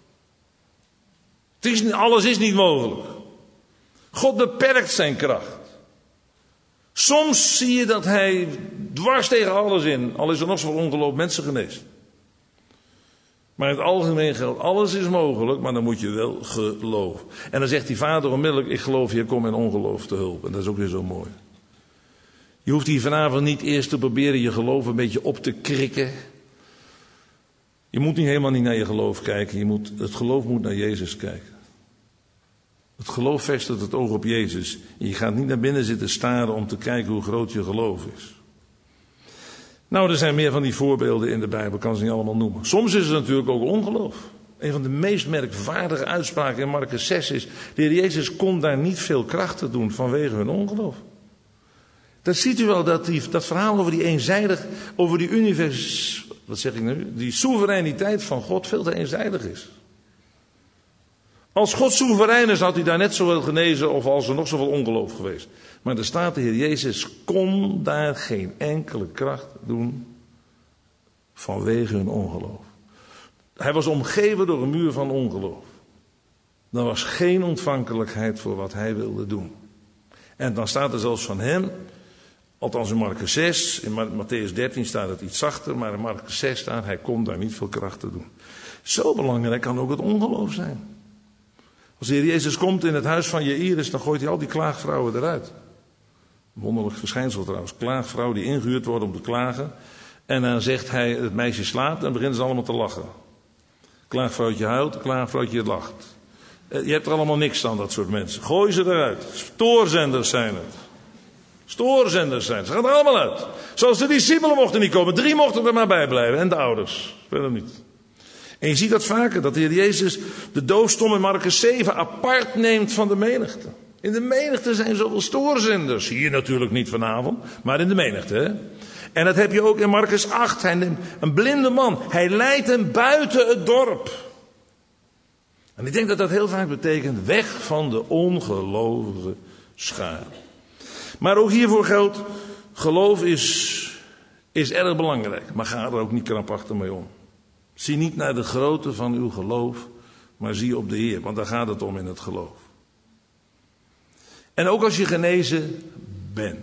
[SPEAKER 1] Het is, alles is niet mogelijk. God beperkt zijn kracht. Soms zie je dat hij dwars tegen alles in, al is er nog zoveel ongeloof, mensen geneest. Maar in het algemeen geldt, alles is mogelijk, maar dan moet je wel geloven. En dan zegt die vader onmiddellijk, ik geloof, hier kom in ongeloof te hulp. En dat is ook weer zo mooi. Je hoeft hier vanavond niet eerst te proberen je geloof een beetje op te krikken. Je moet niet helemaal niet naar je geloof kijken. Je moet, het geloof moet naar Jezus kijken. Het geloof vestigt het oog op Jezus. En je gaat niet naar binnen zitten staren om te kijken hoe groot je geloof is. Nou, er zijn meer van die voorbeelden in de Bijbel, ik kan ze niet allemaal noemen. Soms is het natuurlijk ook ongeloof. Een van de meest merkwaardige uitspraken in Markus zes is, de Heer Jezus kon daar niet veel krachten doen vanwege hun ongeloof. Dat ziet u wel, dat, die, dat verhaal over die eenzijdig, over die univers, wat zeg ik nu, die soevereiniteit van God veel te eenzijdig is. Als God soeverein is, had hij daar net zoveel genezen of als er nog zoveel ongeloof geweest. Maar er staat, de Heer Jezus kon daar geen enkele kracht doen vanwege hun ongeloof. Hij was omgeven door een muur van ongeloof. Er was geen ontvankelijkheid voor wat hij wilde doen. En dan staat er zelfs van hem, althans in Marcus zes, in Matthäus dertien staat het iets zachter, maar in Marcus zes staat, hij kon daar niet veel kracht te doen. Zo belangrijk kan ook het ongeloof zijn. Als de Heer Jezus komt in het huis van Jaïrus, dan gooit hij al die klaagvrouwen eruit. Wonderlijk verschijnsel trouwens. Klaagvrouwen die ingehuurd worden om te klagen. En dan zegt hij, het meisje slaapt, en dan beginnen ze allemaal te lachen. Klaagvrouwtje huilt, klaagvrouwtje lacht. Je hebt er allemaal niks aan, dat soort mensen. Gooi ze eruit. Stoorzenders zijn het. Stoorzenders zijn het. Ze gaan er allemaal uit. Zoals de discipelen mochten niet komen. Drie mochten er maar bij blijven. En de ouders. Verder niet. En je ziet dat vaker. Dat de Heer Jezus de doofstom in Marcus zeven apart neemt van de menigte. In de menigte zijn zoveel stoorzenders. Hier natuurlijk niet vanavond. Maar in de menigte. Hè? En dat heb je ook in Marcus acht. Hij neemt een blinde man. Hij leidt hem buiten het dorp. En ik denk dat dat heel vaak betekent weg van de ongelovige schaar. Maar ook hiervoor geldt, geloof is, is erg belangrijk. Maar ga er ook niet krampachtig mee om. Zie niet naar de grootte van uw geloof, maar zie op de Heer. Want daar gaat het om in het geloof. En ook als je genezen bent.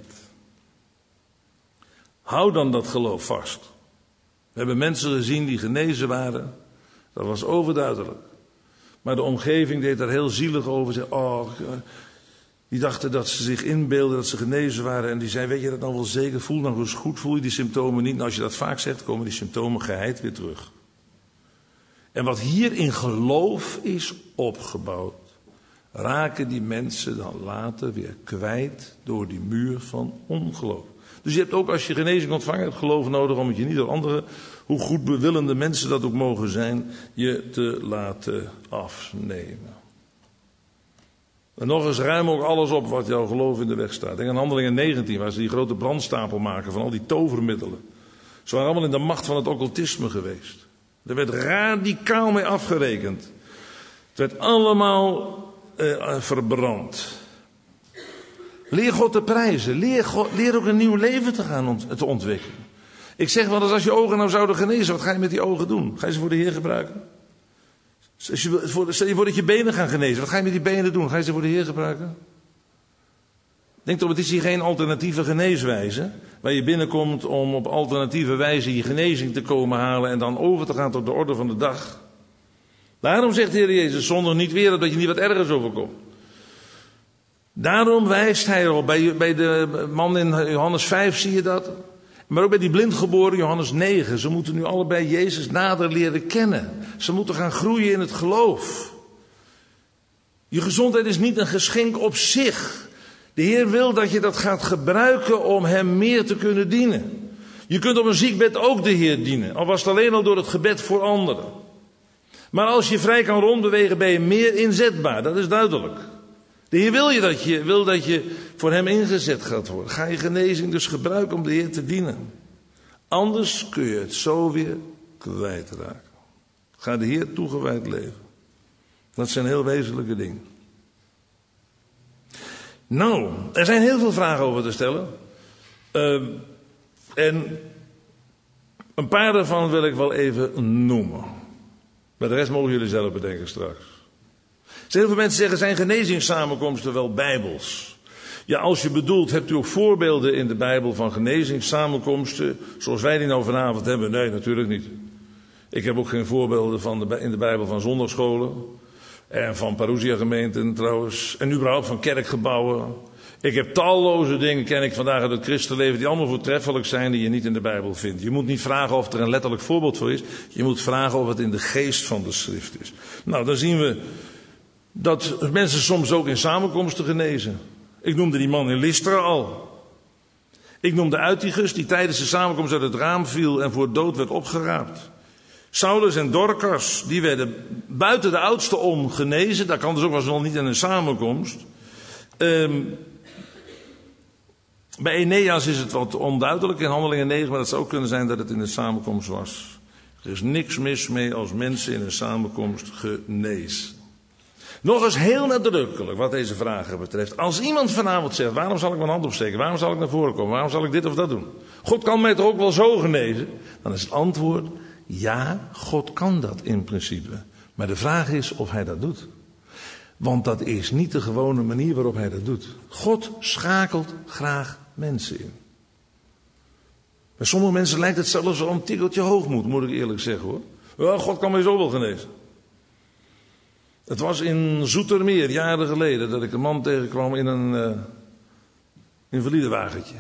[SPEAKER 1] Hou dan dat geloof vast. We hebben mensen gezien die genezen waren. Dat was overduidelijk. Maar de omgeving deed daar heel zielig over. Zei, oh, die dachten dat ze zich inbeelden dat ze genezen waren. En die zei, weet je dat nou wel zeker? Voel nou eens goed, voel je die symptomen niet? En als je dat vaak zegt, komen die symptomen geheid weer terug. En wat hier in geloof is opgebouwd, raken die mensen dan later weer kwijt door die muur van ongeloof. Dus je hebt ook als je genezing ontvangt het geloof nodig om het je niet door anderen, hoe goed bewillende mensen dat ook mogen zijn, je te laten afnemen. En nog eens ruim ook alles op wat jouw geloof in de weg staat. Denk aan Handelingen negentien, waar ze die grote brandstapel maken van al die tovermiddelen. Ze waren allemaal in de macht van het occultisme geweest. Er werd radicaal mee afgerekend. Het werd allemaal eh, verbrand. Leer God te prijzen. Leer, God, leer ook een nieuw leven te gaan ont, te ontwikkelen. Ik zeg wel eens, als je ogen nou zouden genezen, wat ga je met die ogen doen? Ga je ze voor de Heer gebruiken? Als je, voor, stel je voor dat je benen gaan genezen. Wat ga je met die benen doen? Ga je ze voor de Heer gebruiken? Denk toch, het is hier geen alternatieve geneeswijze. Waar je binnenkomt om op alternatieve wijze je genezing te komen halen. En dan over te gaan tot de orde van de dag. Daarom zegt de Heer Jezus, zonder niet weer dat je niet wat ergers overkomt. Daarom wijst hij erop. Bij, bij de man in Johannes vijf zie je dat. Maar ook bij die blindgeboren Johannes negen. Ze moeten nu allebei Jezus nader leren kennen. Ze moeten gaan groeien in het geloof. Je gezondheid is niet een geschenk op zich. De Heer wil dat je dat gaat gebruiken om hem meer te kunnen dienen. Je kunt op een ziekbed ook de Heer dienen. Al was het alleen al door het gebed voor anderen. Maar als je vrij kan rondbewegen ben je meer inzetbaar. Dat is duidelijk. De Heer wil, je dat je, wil dat je voor hem ingezet gaat worden. Ga je genezing dus gebruiken om de Heer te dienen. Anders kun je het zo weer kwijtraken. Ga de Heer toegewijd leven. Dat zijn heel wezenlijke dingen. Nou, er zijn heel veel vragen over te stellen. Uh, en een paar daarvan wil ik wel even noemen. Maar de rest mogen jullie zelf bedenken straks. Heel veel mensen zeggen, zijn genezingssamenkomsten wel bijbels? Ja, als je bedoelt, hebt u ook voorbeelden in de Bijbel van genezingssamenkomsten, zoals wij die nou vanavond hebben? Nee, natuurlijk niet. Ik heb ook geen voorbeelden van de, in de Bijbel van zondagscholen. En van parousia-gemeenten trouwens. En überhaupt van kerkgebouwen. Ik heb talloze dingen, ken ik vandaag uit het christenleven, die allemaal voortreffelijk zijn, die je niet in de Bijbel vindt. Je moet niet vragen of er een letterlijk voorbeeld voor is. Je moet vragen of het in de geest van de schrift is. Nou, dan zien we dat mensen soms ook in samenkomsten genezen. Ik noemde die man in Lystra al. Ik noemde Uitigus, die tijdens de samenkomst uit het raam viel en voor dood werd opgeraapt. Saulus en Dorcas, die werden buiten de oudste om genezen. Dat kan dus ook wel eens niet in een samenkomst. Um, Bij Eneas is het wat onduidelijk in Handelingen negen, maar het zou ook kunnen zijn dat het in de samenkomst was. Er is niks mis mee als mensen in een samenkomst genezen. Nog eens heel nadrukkelijk wat deze vragen betreft. Als iemand vanavond zegt, waarom zal ik mijn hand opsteken? Waarom zal ik naar voren komen? Waarom zal ik dit of dat doen? God kan mij toch ook wel zo genezen? Dan is het antwoord, ja, God kan dat in principe. Maar de vraag is of hij dat doet. Want dat is niet de gewone manier waarop hij dat doet. God schakelt graag mensen in. Bij sommige mensen lijkt het zelfs wel een tikkeltje hoogmoed, moet ik eerlijk zeggen hoor. Wel, God kan mij zo wel genezen. Het was in Zoetermeer, jaren geleden, dat ik een man tegenkwam in een uh, invalidewagentje.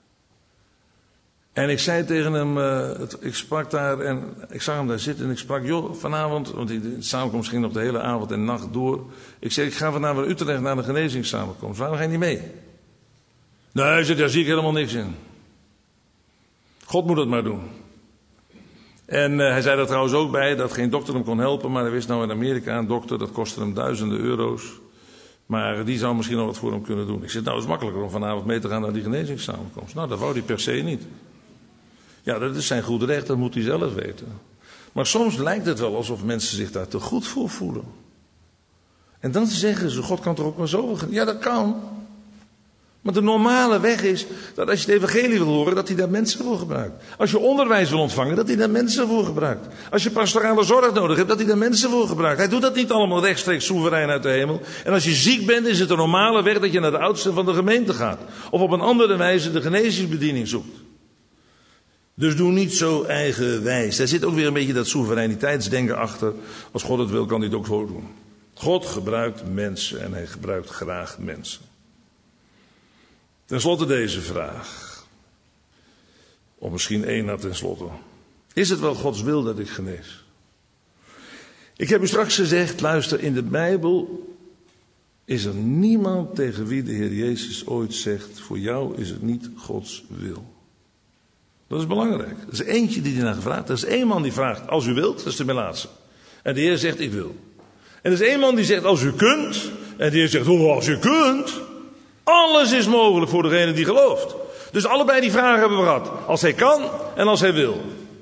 [SPEAKER 1] En ik zei tegen hem, uh, het, ik sprak daar en ik zag hem daar zitten en ik sprak, joh, vanavond, want die, de samenkomst ging nog de hele avond en nacht door. Ik zei, ik ga vanavond naar Utrecht naar de genezingssamenkomst. Waarom ga je niet mee? Nee, hij zei, daar zie ik helemaal niks in. God moet het maar doen. En uh, hij zei er trouwens ook bij dat geen dokter hem kon helpen, maar er wist nou in Amerika een dokter, dat kostte hem duizenden euro's. Maar die zou misschien nog wat voor hem kunnen doen. Ik zei, nou, het is makkelijker om vanavond mee te gaan naar die genezingssamenkomst. Nou, dat wou hij per se niet. Ja, dat is zijn goed recht, dat moet hij zelf weten. Maar soms lijkt het wel alsof mensen zich daar te goed voor voelen. En dan zeggen ze, God kan toch ook maar zo. Ja, dat kan. Maar de normale weg is dat als je het evangelie wil horen, dat hij daar mensen voor gebruikt. Als je onderwijs wil ontvangen, dat hij daar mensen voor gebruikt. Als je pastorale zorg nodig hebt, dat hij daar mensen voor gebruikt. Hij doet dat niet allemaal rechtstreeks soeverein uit de hemel. En als je ziek bent, is het de normale weg dat je naar de oudste van de gemeente gaat. Of op een andere wijze de genezingsbediening zoekt. Dus doe niet zo eigenwijs. Daar zit ook weer een beetje dat soevereiniteitsdenken achter. Als God het wil, kan hij het ook zo doen. God gebruikt mensen en hij gebruikt graag mensen. Ten slotte deze vraag. Of misschien één na ten slotte. Is het wel Gods wil dat ik genees? Ik heb u straks gezegd, luister, in de Bijbel is er niemand tegen wie de Heer Jezus ooit zegt, voor jou is het niet Gods wil. Dat is belangrijk. Er is eentje die naar gevraagd. Er is één man die vraagt, als u wilt, dat is de melaatse. En de Heer zegt, ik wil. En er is één man die zegt, als u kunt. En de Heer zegt, oh, als u kunt. Alles is mogelijk voor degene die gelooft. Dus allebei die vragen hebben we gehad. Als hij kan en als hij wil.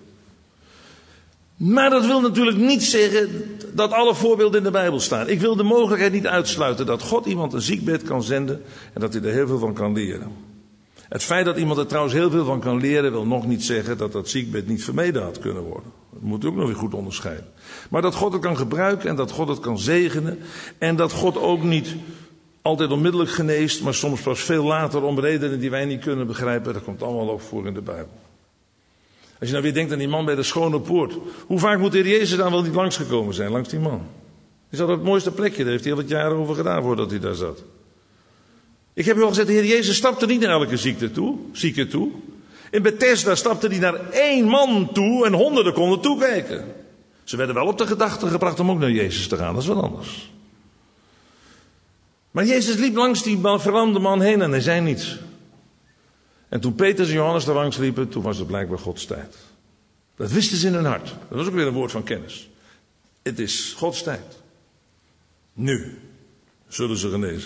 [SPEAKER 1] Maar dat wil natuurlijk niet zeggen dat alle voorbeelden in de Bijbel staan. Ik wil de mogelijkheid niet uitsluiten dat God iemand een ziekbed kan zenden en dat hij er heel veel van kan leren. Het feit dat iemand er trouwens heel veel van kan leren wil nog niet zeggen dat dat ziekbed niet vermeden had kunnen worden. Dat moet u ook nog weer goed onderscheiden. Maar dat God het kan gebruiken en dat God het kan zegenen en dat God ook niet altijd onmiddellijk geneest, maar soms pas veel later om redenen die wij niet kunnen begrijpen. Dat komt allemaal ook voor in de Bijbel. Als je nou weer denkt aan die man bij de schone poort. Hoe vaak moet de Heer Jezus dan wel niet langsgekomen zijn, langs die man? Is dat het mooiste plekje, daar heeft hij al wat jaren over gedaan voordat hij daar zat. Ik heb u al gezegd, de Heer Jezus stapte niet naar elke ziekte toe, zieke toe. In Bethesda stapte hij naar één man toe en honderden konden toekijken. Ze werden wel op de gedachte gebracht om ook naar Jezus te gaan, dat is wat anders. Maar Jezus liep langs die verlamde man heen en hij zei niets. En toen Petrus en Johannes er langs liepen, toen was het blijkbaar Gods tijd. Dat wisten ze in hun hart. Dat was ook weer een woord van kennis. Het is Gods tijd. Nu zullen ze genezen.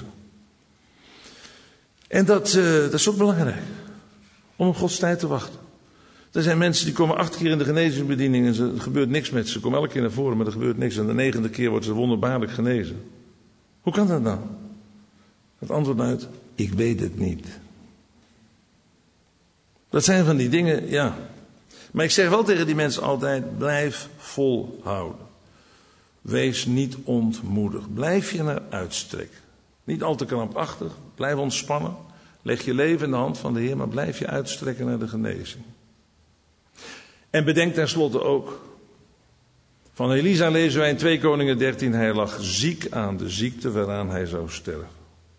[SPEAKER 1] En dat, uh, dat is ook belangrijk. Om op Gods tijd te wachten. Er zijn mensen die komen acht keer in de genezingsbediening en ze, er gebeurt niks met ze. Ze komen elke keer naar voren, maar er gebeurt niks. En de negende keer wordt ze wonderbaarlijk genezen. Hoe kan dat nou? Het antwoord luidt, ik weet het niet. Dat zijn van die dingen, ja. Maar ik zeg wel tegen die mensen altijd, blijf volhouden. Wees niet ontmoedigd. Blijf je naar uitstrekken. Niet al te krampachtig, blijf ontspannen. Leg je leven in de hand van de Heer, maar blijf je uitstrekken naar de genezing. En bedenk tenslotte ook, van Elisa lezen wij in twee Koningen dertien, hij lag ziek aan de ziekte waaraan hij zou sterven.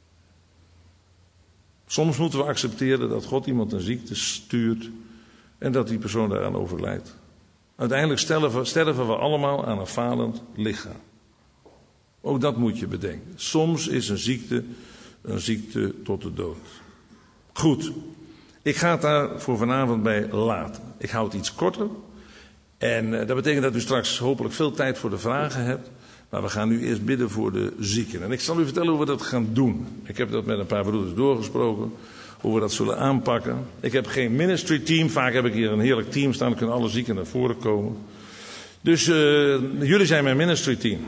[SPEAKER 1] Soms moeten we accepteren dat God iemand een ziekte stuurt en dat die persoon daaraan overlijdt. Uiteindelijk sterven, sterven we allemaal aan een falend lichaam. Ook dat moet je bedenken. Soms is een ziekte een ziekte tot de dood. Goed, ik ga het daar voor vanavond bij laten. Ik hou het iets korter. En uh, dat betekent dat u straks hopelijk veel tijd voor de vragen hebt. Maar we gaan nu eerst bidden voor de zieken. En ik zal u vertellen hoe we dat gaan doen. Ik heb dat met een paar broeders doorgesproken. hoe we dat zullen aanpakken. Ik heb geen ministry team. Vaak heb ik hier een heerlijk team staan. Dan kunnen alle zieken naar voren komen. Dus uh, jullie zijn mijn ministry team.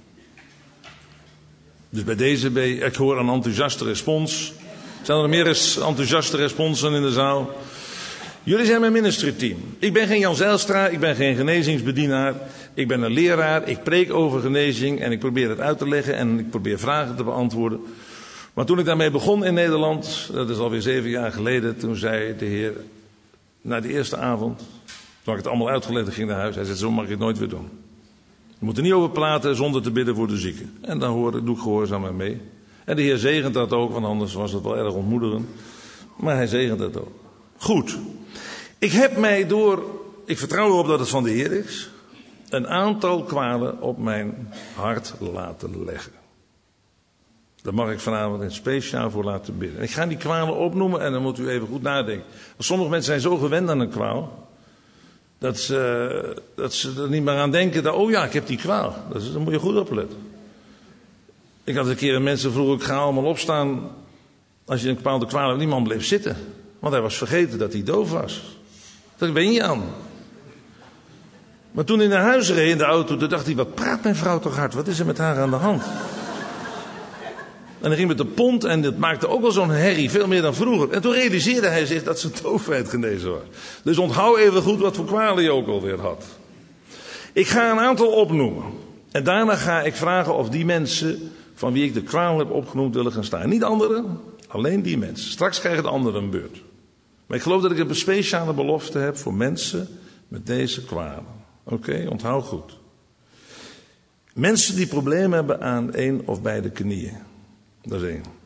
[SPEAKER 1] Dus bij deze, bij, ik hoor een enthousiaste respons. Zijn er meer enthousiaste responsen in de zaal? Jullie zijn mijn ministry team. Ik ben geen Jan Zijlstra, ik ben geen genezingsbedienaar. Ik ben een leraar, ik preek over genezing en ik probeer het uit te leggen en ik probeer vragen te beantwoorden. Maar toen ik daarmee begon in Nederland, dat is alweer zeven jaar geleden, toen zei de Heer, na de eerste avond, toen ik het allemaal uitgelegd ging naar huis, hij zei, zo mag ik het nooit weer doen. Je moet er niet over praten zonder te bidden voor de zieken. En dan hoor, doe ik gehoorzaam aan mee. En de Heer zegent dat ook, want anders was het wel erg ontmoedigend. Maar hij zegent dat ook. Goed. Ik heb mij door, ik vertrouw erop dat het van de Heer is, een aantal kwalen op mijn hart laten leggen. Daar mag ik vanavond in speciaal voor laten bidden. Ik ga die kwalen opnoemen en dan moet u even goed nadenken. Want sommige mensen zijn zo gewend aan een kwaal, dat ze, dat ze er niet meer aan denken, dat, oh ja, ik heb die kwaal. Dat is, daar moet je goed opletten. Ik had een keer een mensen vroeg, ik ga allemaal opstaan als je een bepaalde kwaal hebt. Die man bleef zitten, want hij was vergeten dat hij doof was. Daar ben je aan. Maar toen hij naar huis reed in de auto, toen dacht hij, wat praat mijn vrouw toch hard? Wat is er met haar aan de hand? En hij ging met de pont en het maakte ook wel zo'n herrie, veel meer dan vroeger. En toen realiseerde hij zich dat zijn doofheid genezen was. Dus onthoud even goed wat voor kwalen je ook alweer had. Ik ga een aantal opnoemen. En daarna ga ik vragen of die mensen van wie ik de kwaal heb opgenoemd willen gaan staan. Niet anderen, alleen die mensen. Straks krijgen de anderen een beurt. Maar ik geloof dat ik een speciale belofte heb voor mensen met deze kwalen. Oké, okay, onthoud goed. Mensen die problemen hebben aan één of beide knieën. Dat is één.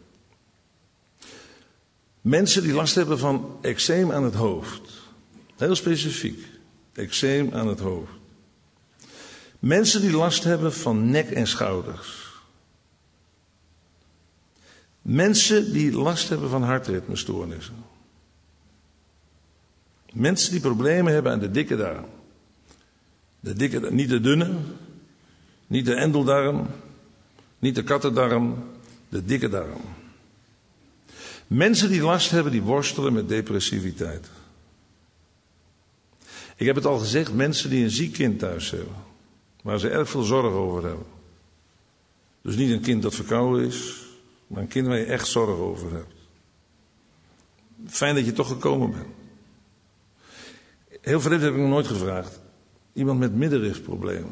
[SPEAKER 1] Mensen die last hebben van eczeem aan het hoofd. Heel specifiek. Eczeem aan het hoofd. Mensen die last hebben van nek en schouders. Mensen die last hebben van hartritmestoornissen. Mensen die problemen hebben aan de dikke darm. De dikke, niet de dunne, niet de endeldarm, niet de kattendarm, de dikke darm. Mensen die last hebben, die worstelen met depressiviteit. Ik heb het al gezegd, mensen die een ziek kind thuis hebben, waar ze erg veel zorg over hebben. Dus niet een kind dat verkouden is, maar een kind waar je echt zorg over hebt. Fijn dat je toch gekomen bent. Heel vreemd heb ik nog nooit gevraagd. Iemand met middenrifproblemen.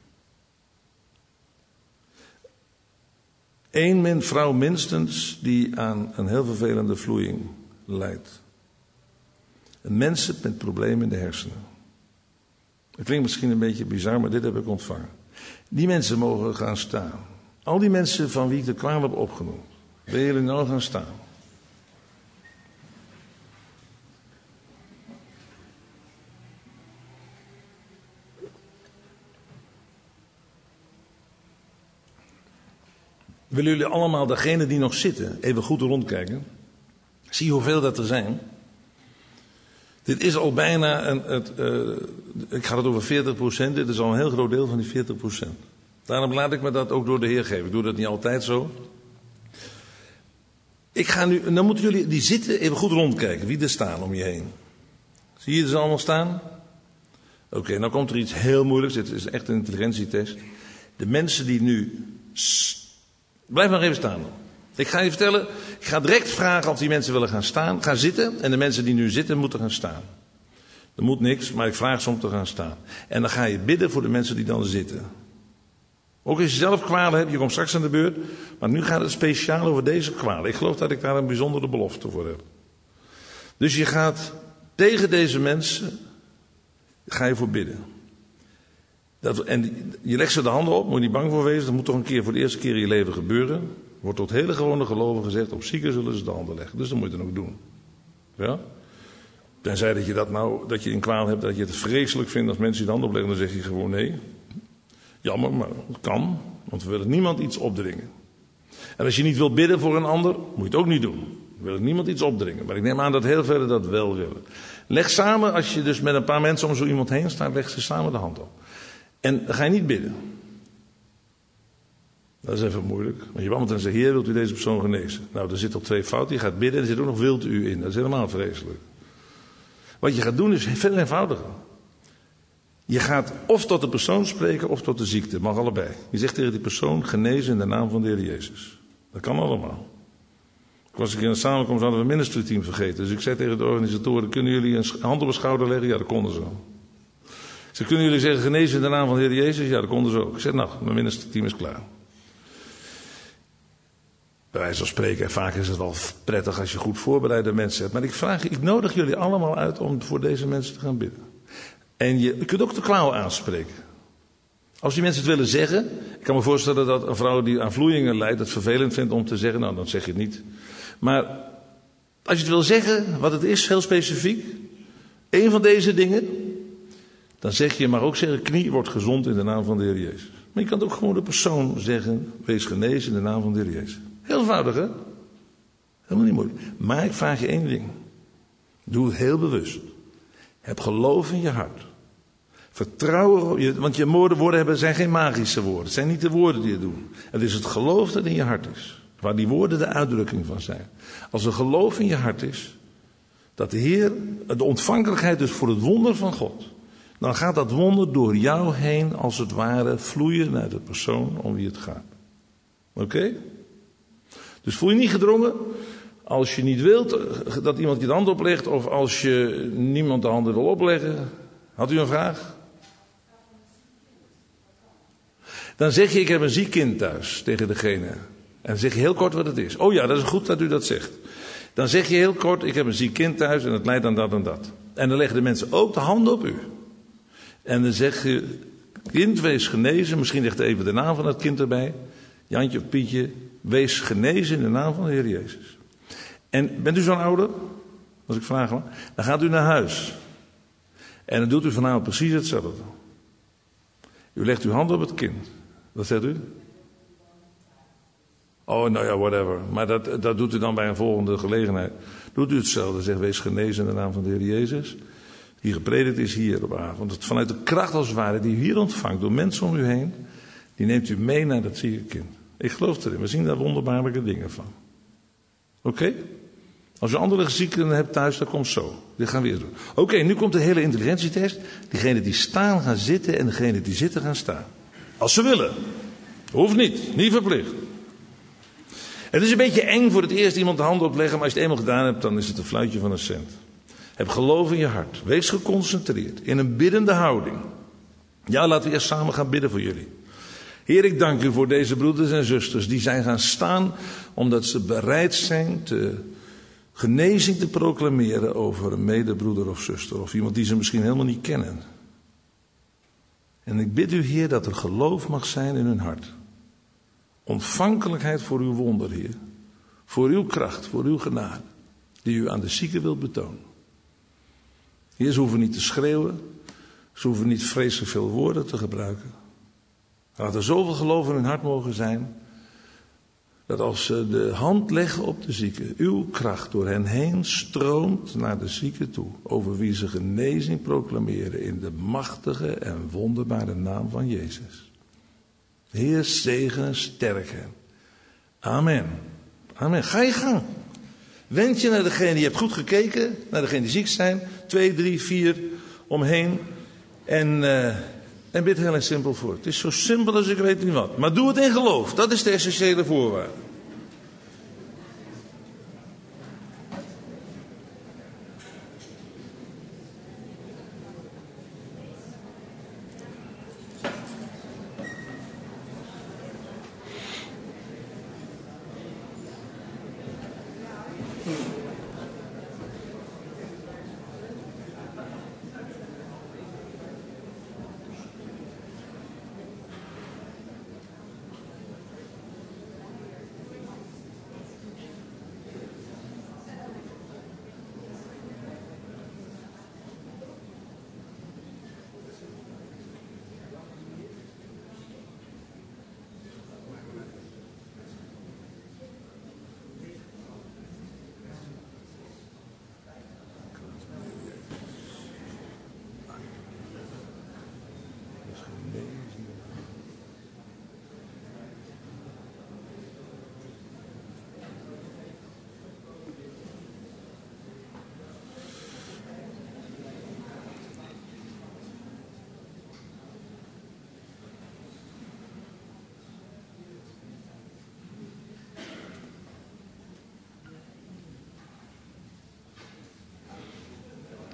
[SPEAKER 1] Eén min, vrouw minstens die aan een heel vervelende vloeiing lijdt. En mensen met problemen in de hersenen. Het klinkt misschien een beetje bizar, maar dit heb ik ontvangen. Die mensen mogen gaan staan. Al die mensen van wie ik de kwaal heb opgenoemd. Willen jullie nou gaan staan? Willen jullie allemaal, degenen die nog zitten, even goed rondkijken? Zie hoeveel dat er zijn. Dit is al bijna, een, het, uh, ik ga het over veertig procent, dit is al een heel groot deel van die veertig procent. Daarom laat ik me dat ook door de Heer geven. Ik doe dat niet altijd zo. Ik ga nu, dan moeten jullie die zitten even goed rondkijken, wie er staan om je heen. Zie je ze allemaal staan? Oké, okay, nou komt er iets heel moeilijks, dit is echt een intelligentietest. De mensen die nu... Blijf maar even staan. Ik ga je vertellen, ik ga direct vragen of die mensen willen gaan staan. Ga zitten en de mensen die nu zitten moeten gaan staan. Er moet niks, maar ik vraag ze om te gaan staan. En dan ga je bidden voor de mensen die dan zitten. Ook als je zelf kwalen hebt, je komt straks aan de beurt. Maar nu gaat het speciaal over deze kwalen. Ik geloof dat ik daar een bijzondere belofte voor heb. Dus je gaat tegen deze mensen, ga je voor bidden. Dat, en je legt ze de handen op, moet je niet bang voor wezen. Dat moet toch een keer voor de eerste keer in je leven gebeuren. Wordt tot hele gewone gelovigen gezegd, op zieken zullen ze de handen leggen. Dus dat moet je dan ook doen. Ja? Tenzij dat je dat nou, dat je een kwaal hebt, dat je het vreselijk vindt als mensen je de handen opleggen, dan zeg je gewoon nee. Jammer, maar het kan, want we willen niemand iets opdringen. En als je niet wil bidden voor een ander, moet je het ook niet doen. We willen niemand iets opdringen. Maar ik neem aan dat heel velen dat wel willen. Leg samen, als je dus met een paar mensen om zo iemand heen staat, leg ze samen de hand op. En dan ga je niet bidden. Dat is even moeilijk. Want je wandelt en zegt, Heer, wilt u deze persoon genezen? Nou, er zit al twee fouten. Je gaat bidden en er zit ook nog wilt u in. Dat is helemaal vreselijk. Wat je gaat doen is veel eenvoudiger. Je gaat of tot de persoon spreken of tot de ziekte. Mag allebei. Je zegt tegen die persoon, genezen in de naam van de Heer Jezus. Dat kan allemaal. Ik was een keer in een samenkomst, hadden we een ministry team vergeten. Dus ik zei tegen de organisatoren, kunnen jullie een hand op een schouder leggen? Ja, dat konden ze wel. Ze kunnen jullie zeggen, genezen in de naam van de Heer Jezus? Ja, dat konden ze ook. Ik zei, nou, mijn ministry team is klaar. Bij wijze van spreken, vaak is het wel prettig als je goed voorbereide mensen hebt. Maar ik vraag, ik nodig jullie allemaal uit om voor deze mensen te gaan bidden. En je, je kunt ook de klauwen aanspreken. Als die mensen het willen zeggen. Ik kan me voorstellen dat een vrouw die aan vloeien lijdt het vervelend vindt om te zeggen. Nou, dan zeg je het niet. Maar als je het wil zeggen, wat het is, heel specifiek. Een van deze dingen. Dan zeg je, maar ook zeggen, knie wordt gezond in de naam van de Heer Jezus. Maar je kan ook gewoon de persoon zeggen, wees genezen in de naam van de Heer Jezus. Heel eenvoudig, hè? Helemaal niet moeilijk. Maar ik vraag je één ding. Doe het heel bewust. Heb geloof in je hart. Vertrouwen, want je woorden hebben, zijn geen magische woorden. Het zijn niet de woorden die je doen. Het is het geloof dat in je hart is. Waar die woorden de uitdrukking van zijn. Als er geloof in je hart is, dat de Heer, de ontvankelijkheid dus voor het wonder van God. Dan gaat dat wonder door jou heen, als het ware, vloeien naar de persoon om wie het gaat. Oké? Okay? Dus voel je niet gedrongen. Als je niet wilt dat iemand je de hand oplegt, of als je niemand de handen wil opleggen. Had u een vraag? Dan zeg je, ik heb een ziek kind thuis, tegen degene. En dan zeg je heel kort wat het is. Oh ja, dat is goed dat u dat zegt. Dan zeg je heel kort, ik heb een ziek kind thuis en het lijdt aan dat en dat. En dan leggen de mensen ook de handen op u. En dan zeg je, kind, wees genezen. Misschien legt even de naam van het kind erbij. Jantje of Pietje, wees genezen in de naam van de Heer Jezus. En bent u zo'n ouder? Als ik vraag maar. Dan gaat u naar huis. En dan doet u vanavond precies hetzelfde. U legt uw hand op het kind. Wat zegt u? Oh, nou ja, whatever. Maar dat, dat doet u dan bij een volgende gelegenheid. Doet u hetzelfde. Zegt, wees genezen in de naam van de Heer Jezus. Die gepredikt is hier op aarde. Want vanuit de kracht als het ware die u hier ontvangt door mensen om u heen. Die neemt u mee naar dat zieke kind. Ik geloof erin. We zien daar wonderbaarlijke dingen van. Oké? Okay? Als u andere zieken hebt thuis, dat komt zo. Dit gaan we eerst doen. Oké, okay, nu komt de hele intelligentietest. Diegenen die staan gaan zitten en degenen die zitten gaan staan. Als ze willen. Hoeft niet. Niet verplicht. Het is een beetje eng voor het eerst iemand de hand opleggen. Maar als je het eenmaal gedaan hebt, dan is het een fluitje van een cent. Heb geloof in je hart. Wees geconcentreerd. In een biddende houding. Ja, laten we eerst samen gaan bidden voor jullie. Heer, ik dank u voor deze broeders en zusters. Die zijn gaan staan omdat ze bereid zijn te genezing te proclameren over een medebroeder of zuster. Of iemand die ze misschien helemaal niet kennen. En ik bid u, Heer, dat er geloof mag zijn in hun hart. Ontvankelijkheid voor uw wonder, Heer. Voor uw kracht, voor uw genade. Die u aan de zieken wilt betonen. Heer, ze hoeven niet te schreeuwen. Ze hoeven niet vreselijk veel woorden te gebruiken. Laat er zoveel geloof in hun hart mogen zijn. Dat als ze de hand leggen op de zieke, uw kracht door hen heen stroomt naar de zieke toe. Over wie ze genezing proclameren in de machtige en wonderbare naam van Jezus. Heer, zegen en sterk hen. Amen. Amen. Ga je gang. Wend je naar degene die je hebt goed gekeken, naar degene die ziek zijn. Twee, drie, vier omheen. En, uh, en bid heel en simpel voor. Het is zo simpel als ik weet niet wat. Maar doe het in geloof. Dat is de essentiële voorwaarde.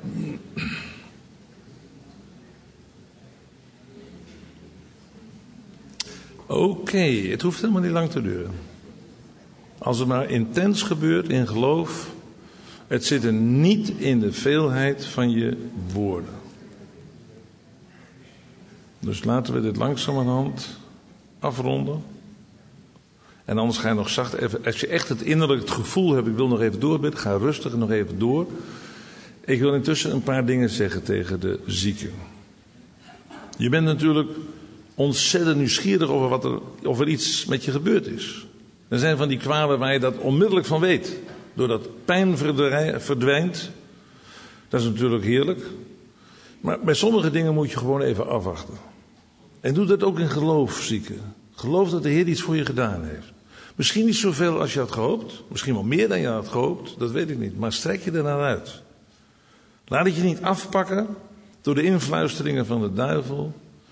[SPEAKER 1] Oké, okay, het hoeft helemaal niet lang te duren. Als het maar intens gebeurt in geloof, het zit er niet in de veelheid van je woorden. Dus laten we dit langzamerhand afronden. En anders ga je nog zacht even, als je echt het innerlijk het gevoel hebt, ik wil nog even doorbidden, ga rustig nog even door. Ik wil intussen een paar dingen zeggen tegen de zieken. Je bent natuurlijk ontzettend nieuwsgierig over wat er, of er iets met je gebeurd is. Er zijn van die kwalen waar je dat onmiddellijk van weet. Doordat pijn verdwijnt. Dat is natuurlijk heerlijk. Maar bij sommige dingen moet je gewoon even afwachten. En doe dat ook in geloof, zieken. Geloof dat de Heer iets voor je gedaan heeft. Misschien niet zoveel als je had gehoopt. Misschien wel meer dan je had gehoopt. Dat weet ik niet. Maar strek je er naar uit. Laat het je niet afpakken door de influisteringen van de duivel.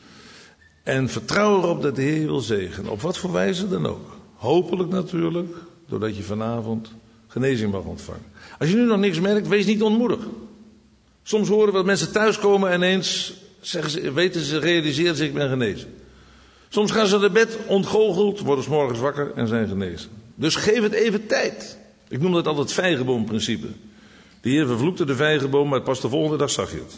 [SPEAKER 1] En vertrouw erop dat de Heer je wil zegenen. Op wat voor wijze dan ook. Hopelijk natuurlijk, doordat je vanavond genezing mag ontvangen. Als je nu nog niks merkt, wees niet ontmoedigd. Soms horen we dat mensen thuiskomen en ineens zeggen ze, weten ze, realiseren ze, ik ben genezen. Soms gaan ze naar bed, ontgoocheld, worden 's morgens wakker en zijn genezen. Dus geef het even tijd. Ik noem dat altijd het vijgenboomprincipe. De Heer vervloekte de vijgenboom, maar pas de volgende dag zag je het.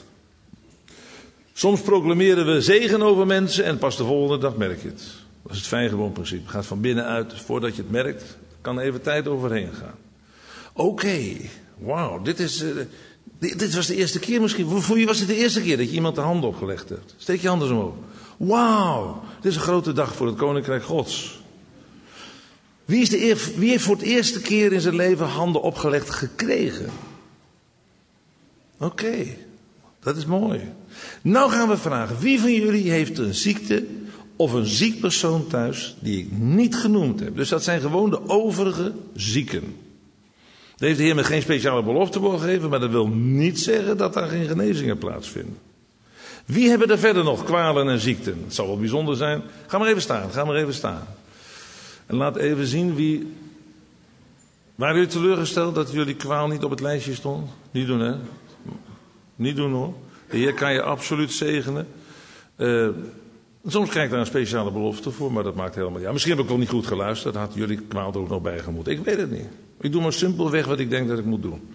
[SPEAKER 1] Soms proclameren we zegen over mensen en pas de volgende dag merk je het. Dat is het vijgenboomprincipe. Het gaat van binnenuit, voordat je het merkt, kan er even tijd overheen gaan. Oké, okay. Wauw, dit is... Uh, dit, dit was de eerste keer misschien. Voor wie was het de eerste keer dat je iemand de hand opgelegd hebt? Steek je handen zo omhoog. Wauw, dit is een grote dag voor het Koninkrijk Gods. Wie, is de eer, wie heeft voor het eerste keer in zijn leven handen opgelegd gekregen? Oké, okay. Dat is mooi. Nou gaan we vragen, wie van jullie heeft een ziekte of een ziek persoon thuis die ik niet genoemd heb? Dus dat zijn gewoon de overige zieken. Daar heeft de Heer me geen speciale belofte voor gegeven, maar dat wil niet zeggen dat daar geen genezingen plaatsvinden. Wie hebben er verder nog kwalen en ziekten? Het zal wel bijzonder zijn. Ga maar even staan, ga maar even staan. En laat even zien wie... Waren jullie teleurgesteld dat jullie kwaal niet op het lijstje stond? Niet doen, hè? Niet doen, hoor. De Heer kan je absoluut zegenen. Uh, soms krijg ik daar een speciale belofte voor, maar dat maakt helemaal niet uit. Misschien heb ik wel niet goed geluisterd, had jullie kwaal er ook nog bij gemoet. Ik weet het niet. Ik doe maar simpelweg wat ik denk dat ik moet doen.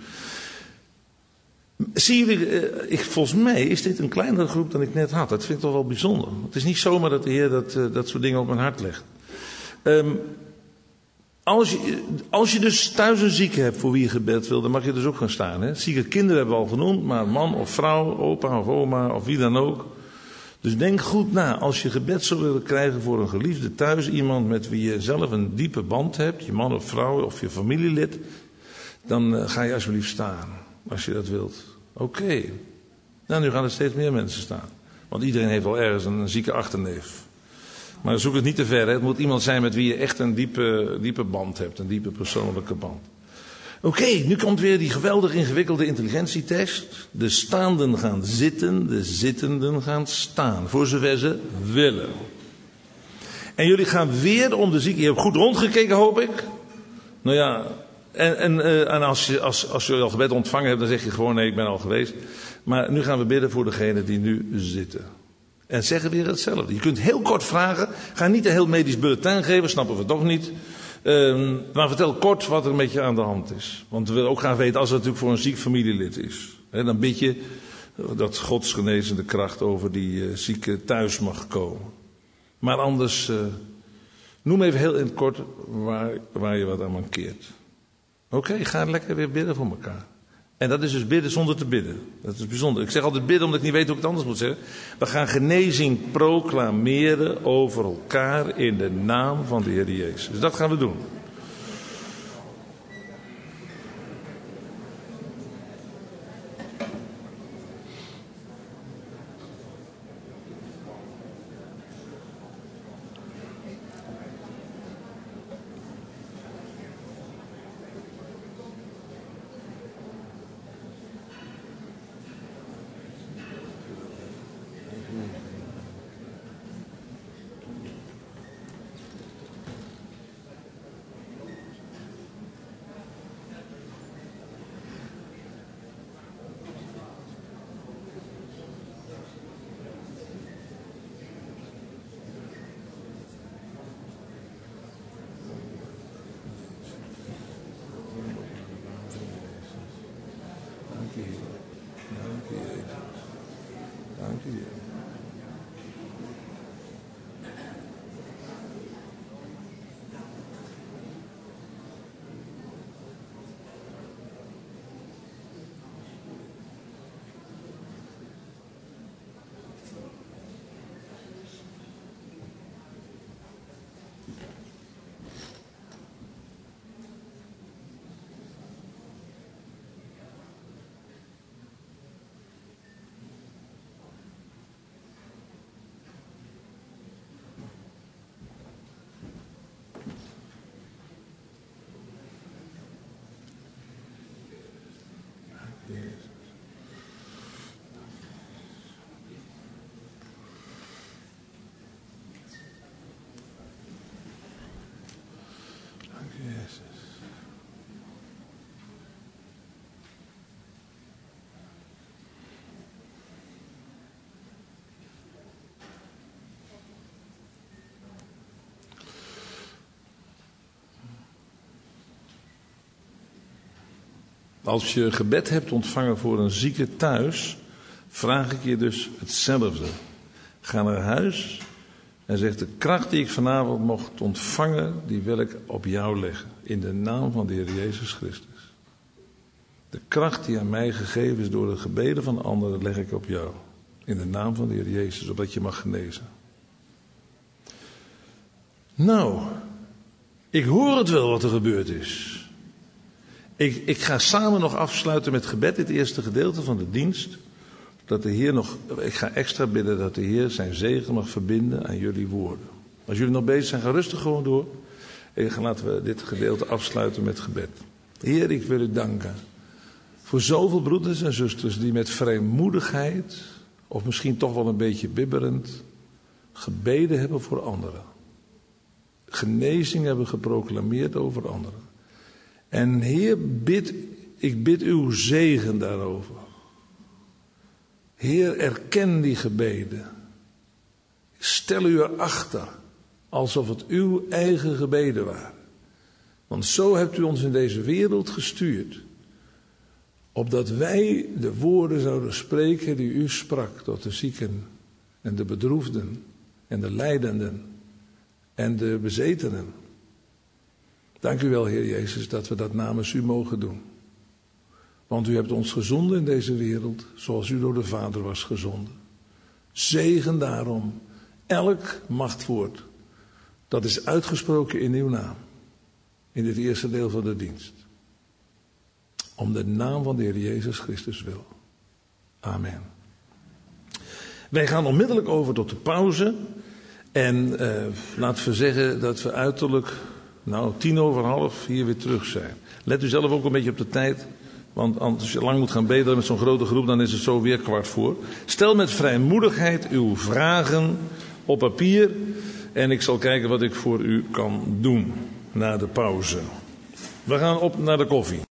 [SPEAKER 1] Zie jullie, uh, ik, volgens mij is dit een kleinere groep dan ik net had. Dat vind ik toch wel bijzonder. Het is niet zomaar dat de Heer dat, uh, dat soort dingen op mijn hart legt. Um, Als je, als je dus thuis een zieke hebt voor wie je gebed wil, dan mag je dus ook gaan staan. Hè? Zieke kinderen hebben we al genoemd, maar man of vrouw, opa of oma of wie dan ook. Dus denk goed na, als je gebed zou willen krijgen voor een geliefde thuis, iemand met wie je zelf een diepe band hebt, je man of vrouw of je familielid, dan uh, ga je alsjeblieft staan, als je dat wilt. Oké. Okay. Nou, nu gaan er steeds meer mensen staan. Want iedereen heeft wel ergens een, een zieke achterneef. Maar zoek het niet te ver. Hè. Het moet iemand zijn met wie je echt een diepe, diepe band hebt. Een diepe persoonlijke band. Oké, okay, nu komt weer die geweldig ingewikkelde intelligentietest. De staanden gaan zitten. De zittenden gaan staan. Voor zover ze willen. En jullie gaan weer om de zieke. Je hebt goed rondgekeken, hoop ik. Nou ja. En, en, uh, en als, je, als, als je al gebed ontvangen hebt, dan zeg je gewoon nee, ik ben al geweest. Maar nu gaan we bidden voor degenen die nu zitten. En zeggen weer hetzelfde. Je kunt heel kort vragen. Ga niet een heel medisch bulletin geven, snappen we toch niet. Uh, maar vertel kort wat er met je aan de hand is. Want we willen ook graag weten als het natuurlijk voor een ziek familielid is. He, dan bid je dat Gods genezende kracht over die uh, zieke thuis mag komen. Maar anders, uh, noem even heel in het kort waar, waar je wat aan mankeert. Oké, okay, ga lekker weer bidden voor elkaar. En dat is dus bidden zonder te bidden. Dat is bijzonder. Ik zeg altijd bidden omdat ik niet weet hoe ik het anders moet zeggen. We gaan genezing proclameren over elkaar in de naam van de Heer Jezus. Dus dat gaan we doen. u, Heer. Dank u, Jezus. Dank u, Heer. Als je gebed hebt ontvangen voor een zieke thuis, vraag ik je dus hetzelfde. Ga naar huis en zeg: de kracht die ik vanavond mocht ontvangen, die wil ik op jou leggen. In de naam van de Heer Jezus Christus. De kracht die aan mij gegeven is door de gebeden van anderen, leg ik op jou. In de naam van de Heer Jezus, opdat je mag genezen. Nou, ik hoor het wel wat er gebeurd is. Ik, ik ga samen nog afsluiten met gebed, dit eerste gedeelte van de dienst. Dat de Heer nog, ik ga extra bidden dat de Heer zijn zegen mag verbinden aan jullie woorden. Als jullie nog bezig zijn, ga rustig gewoon door. En laten we dit gedeelte afsluiten met gebed. Heer, ik wil u danken voor zoveel broeders en zusters die met vrijmoedigheid, of misschien toch wel een beetje bibberend, gebeden hebben voor anderen. Genezing hebben geproclameerd over anderen. En Heer, bid, ik bid uw zegen daarover. Heer, erken die gebeden. Stel u erachter, alsof het uw eigen gebeden waren. Want zo hebt u ons in deze wereld gestuurd. Opdat wij de woorden zouden spreken die u sprak tot de zieken en de bedroefden en de lijdenden en de bezetenen. Dank u wel, Heer Jezus, dat we dat namens u mogen doen. Want u hebt ons gezonden in deze wereld, zoals u door de Vader was gezonden. Zegen daarom elk machtwoord dat is uitgesproken in uw naam. In dit eerste deel van de dienst. Om de naam van de Heer Jezus Christus wil. Amen. Wij gaan onmiddellijk over tot de pauze. En uh, laten we zeggen dat we uiterlijk, nou, tien over half hier weer terug zijn. Let u zelf ook een beetje op de tijd. Want als je lang moet gaan bedelen met zo'n grote groep, dan is het zo weer kwart voor. Stel met vrijmoedigheid uw vragen op papier. En ik zal kijken wat ik voor u kan doen na de pauze. We gaan op naar de koffie.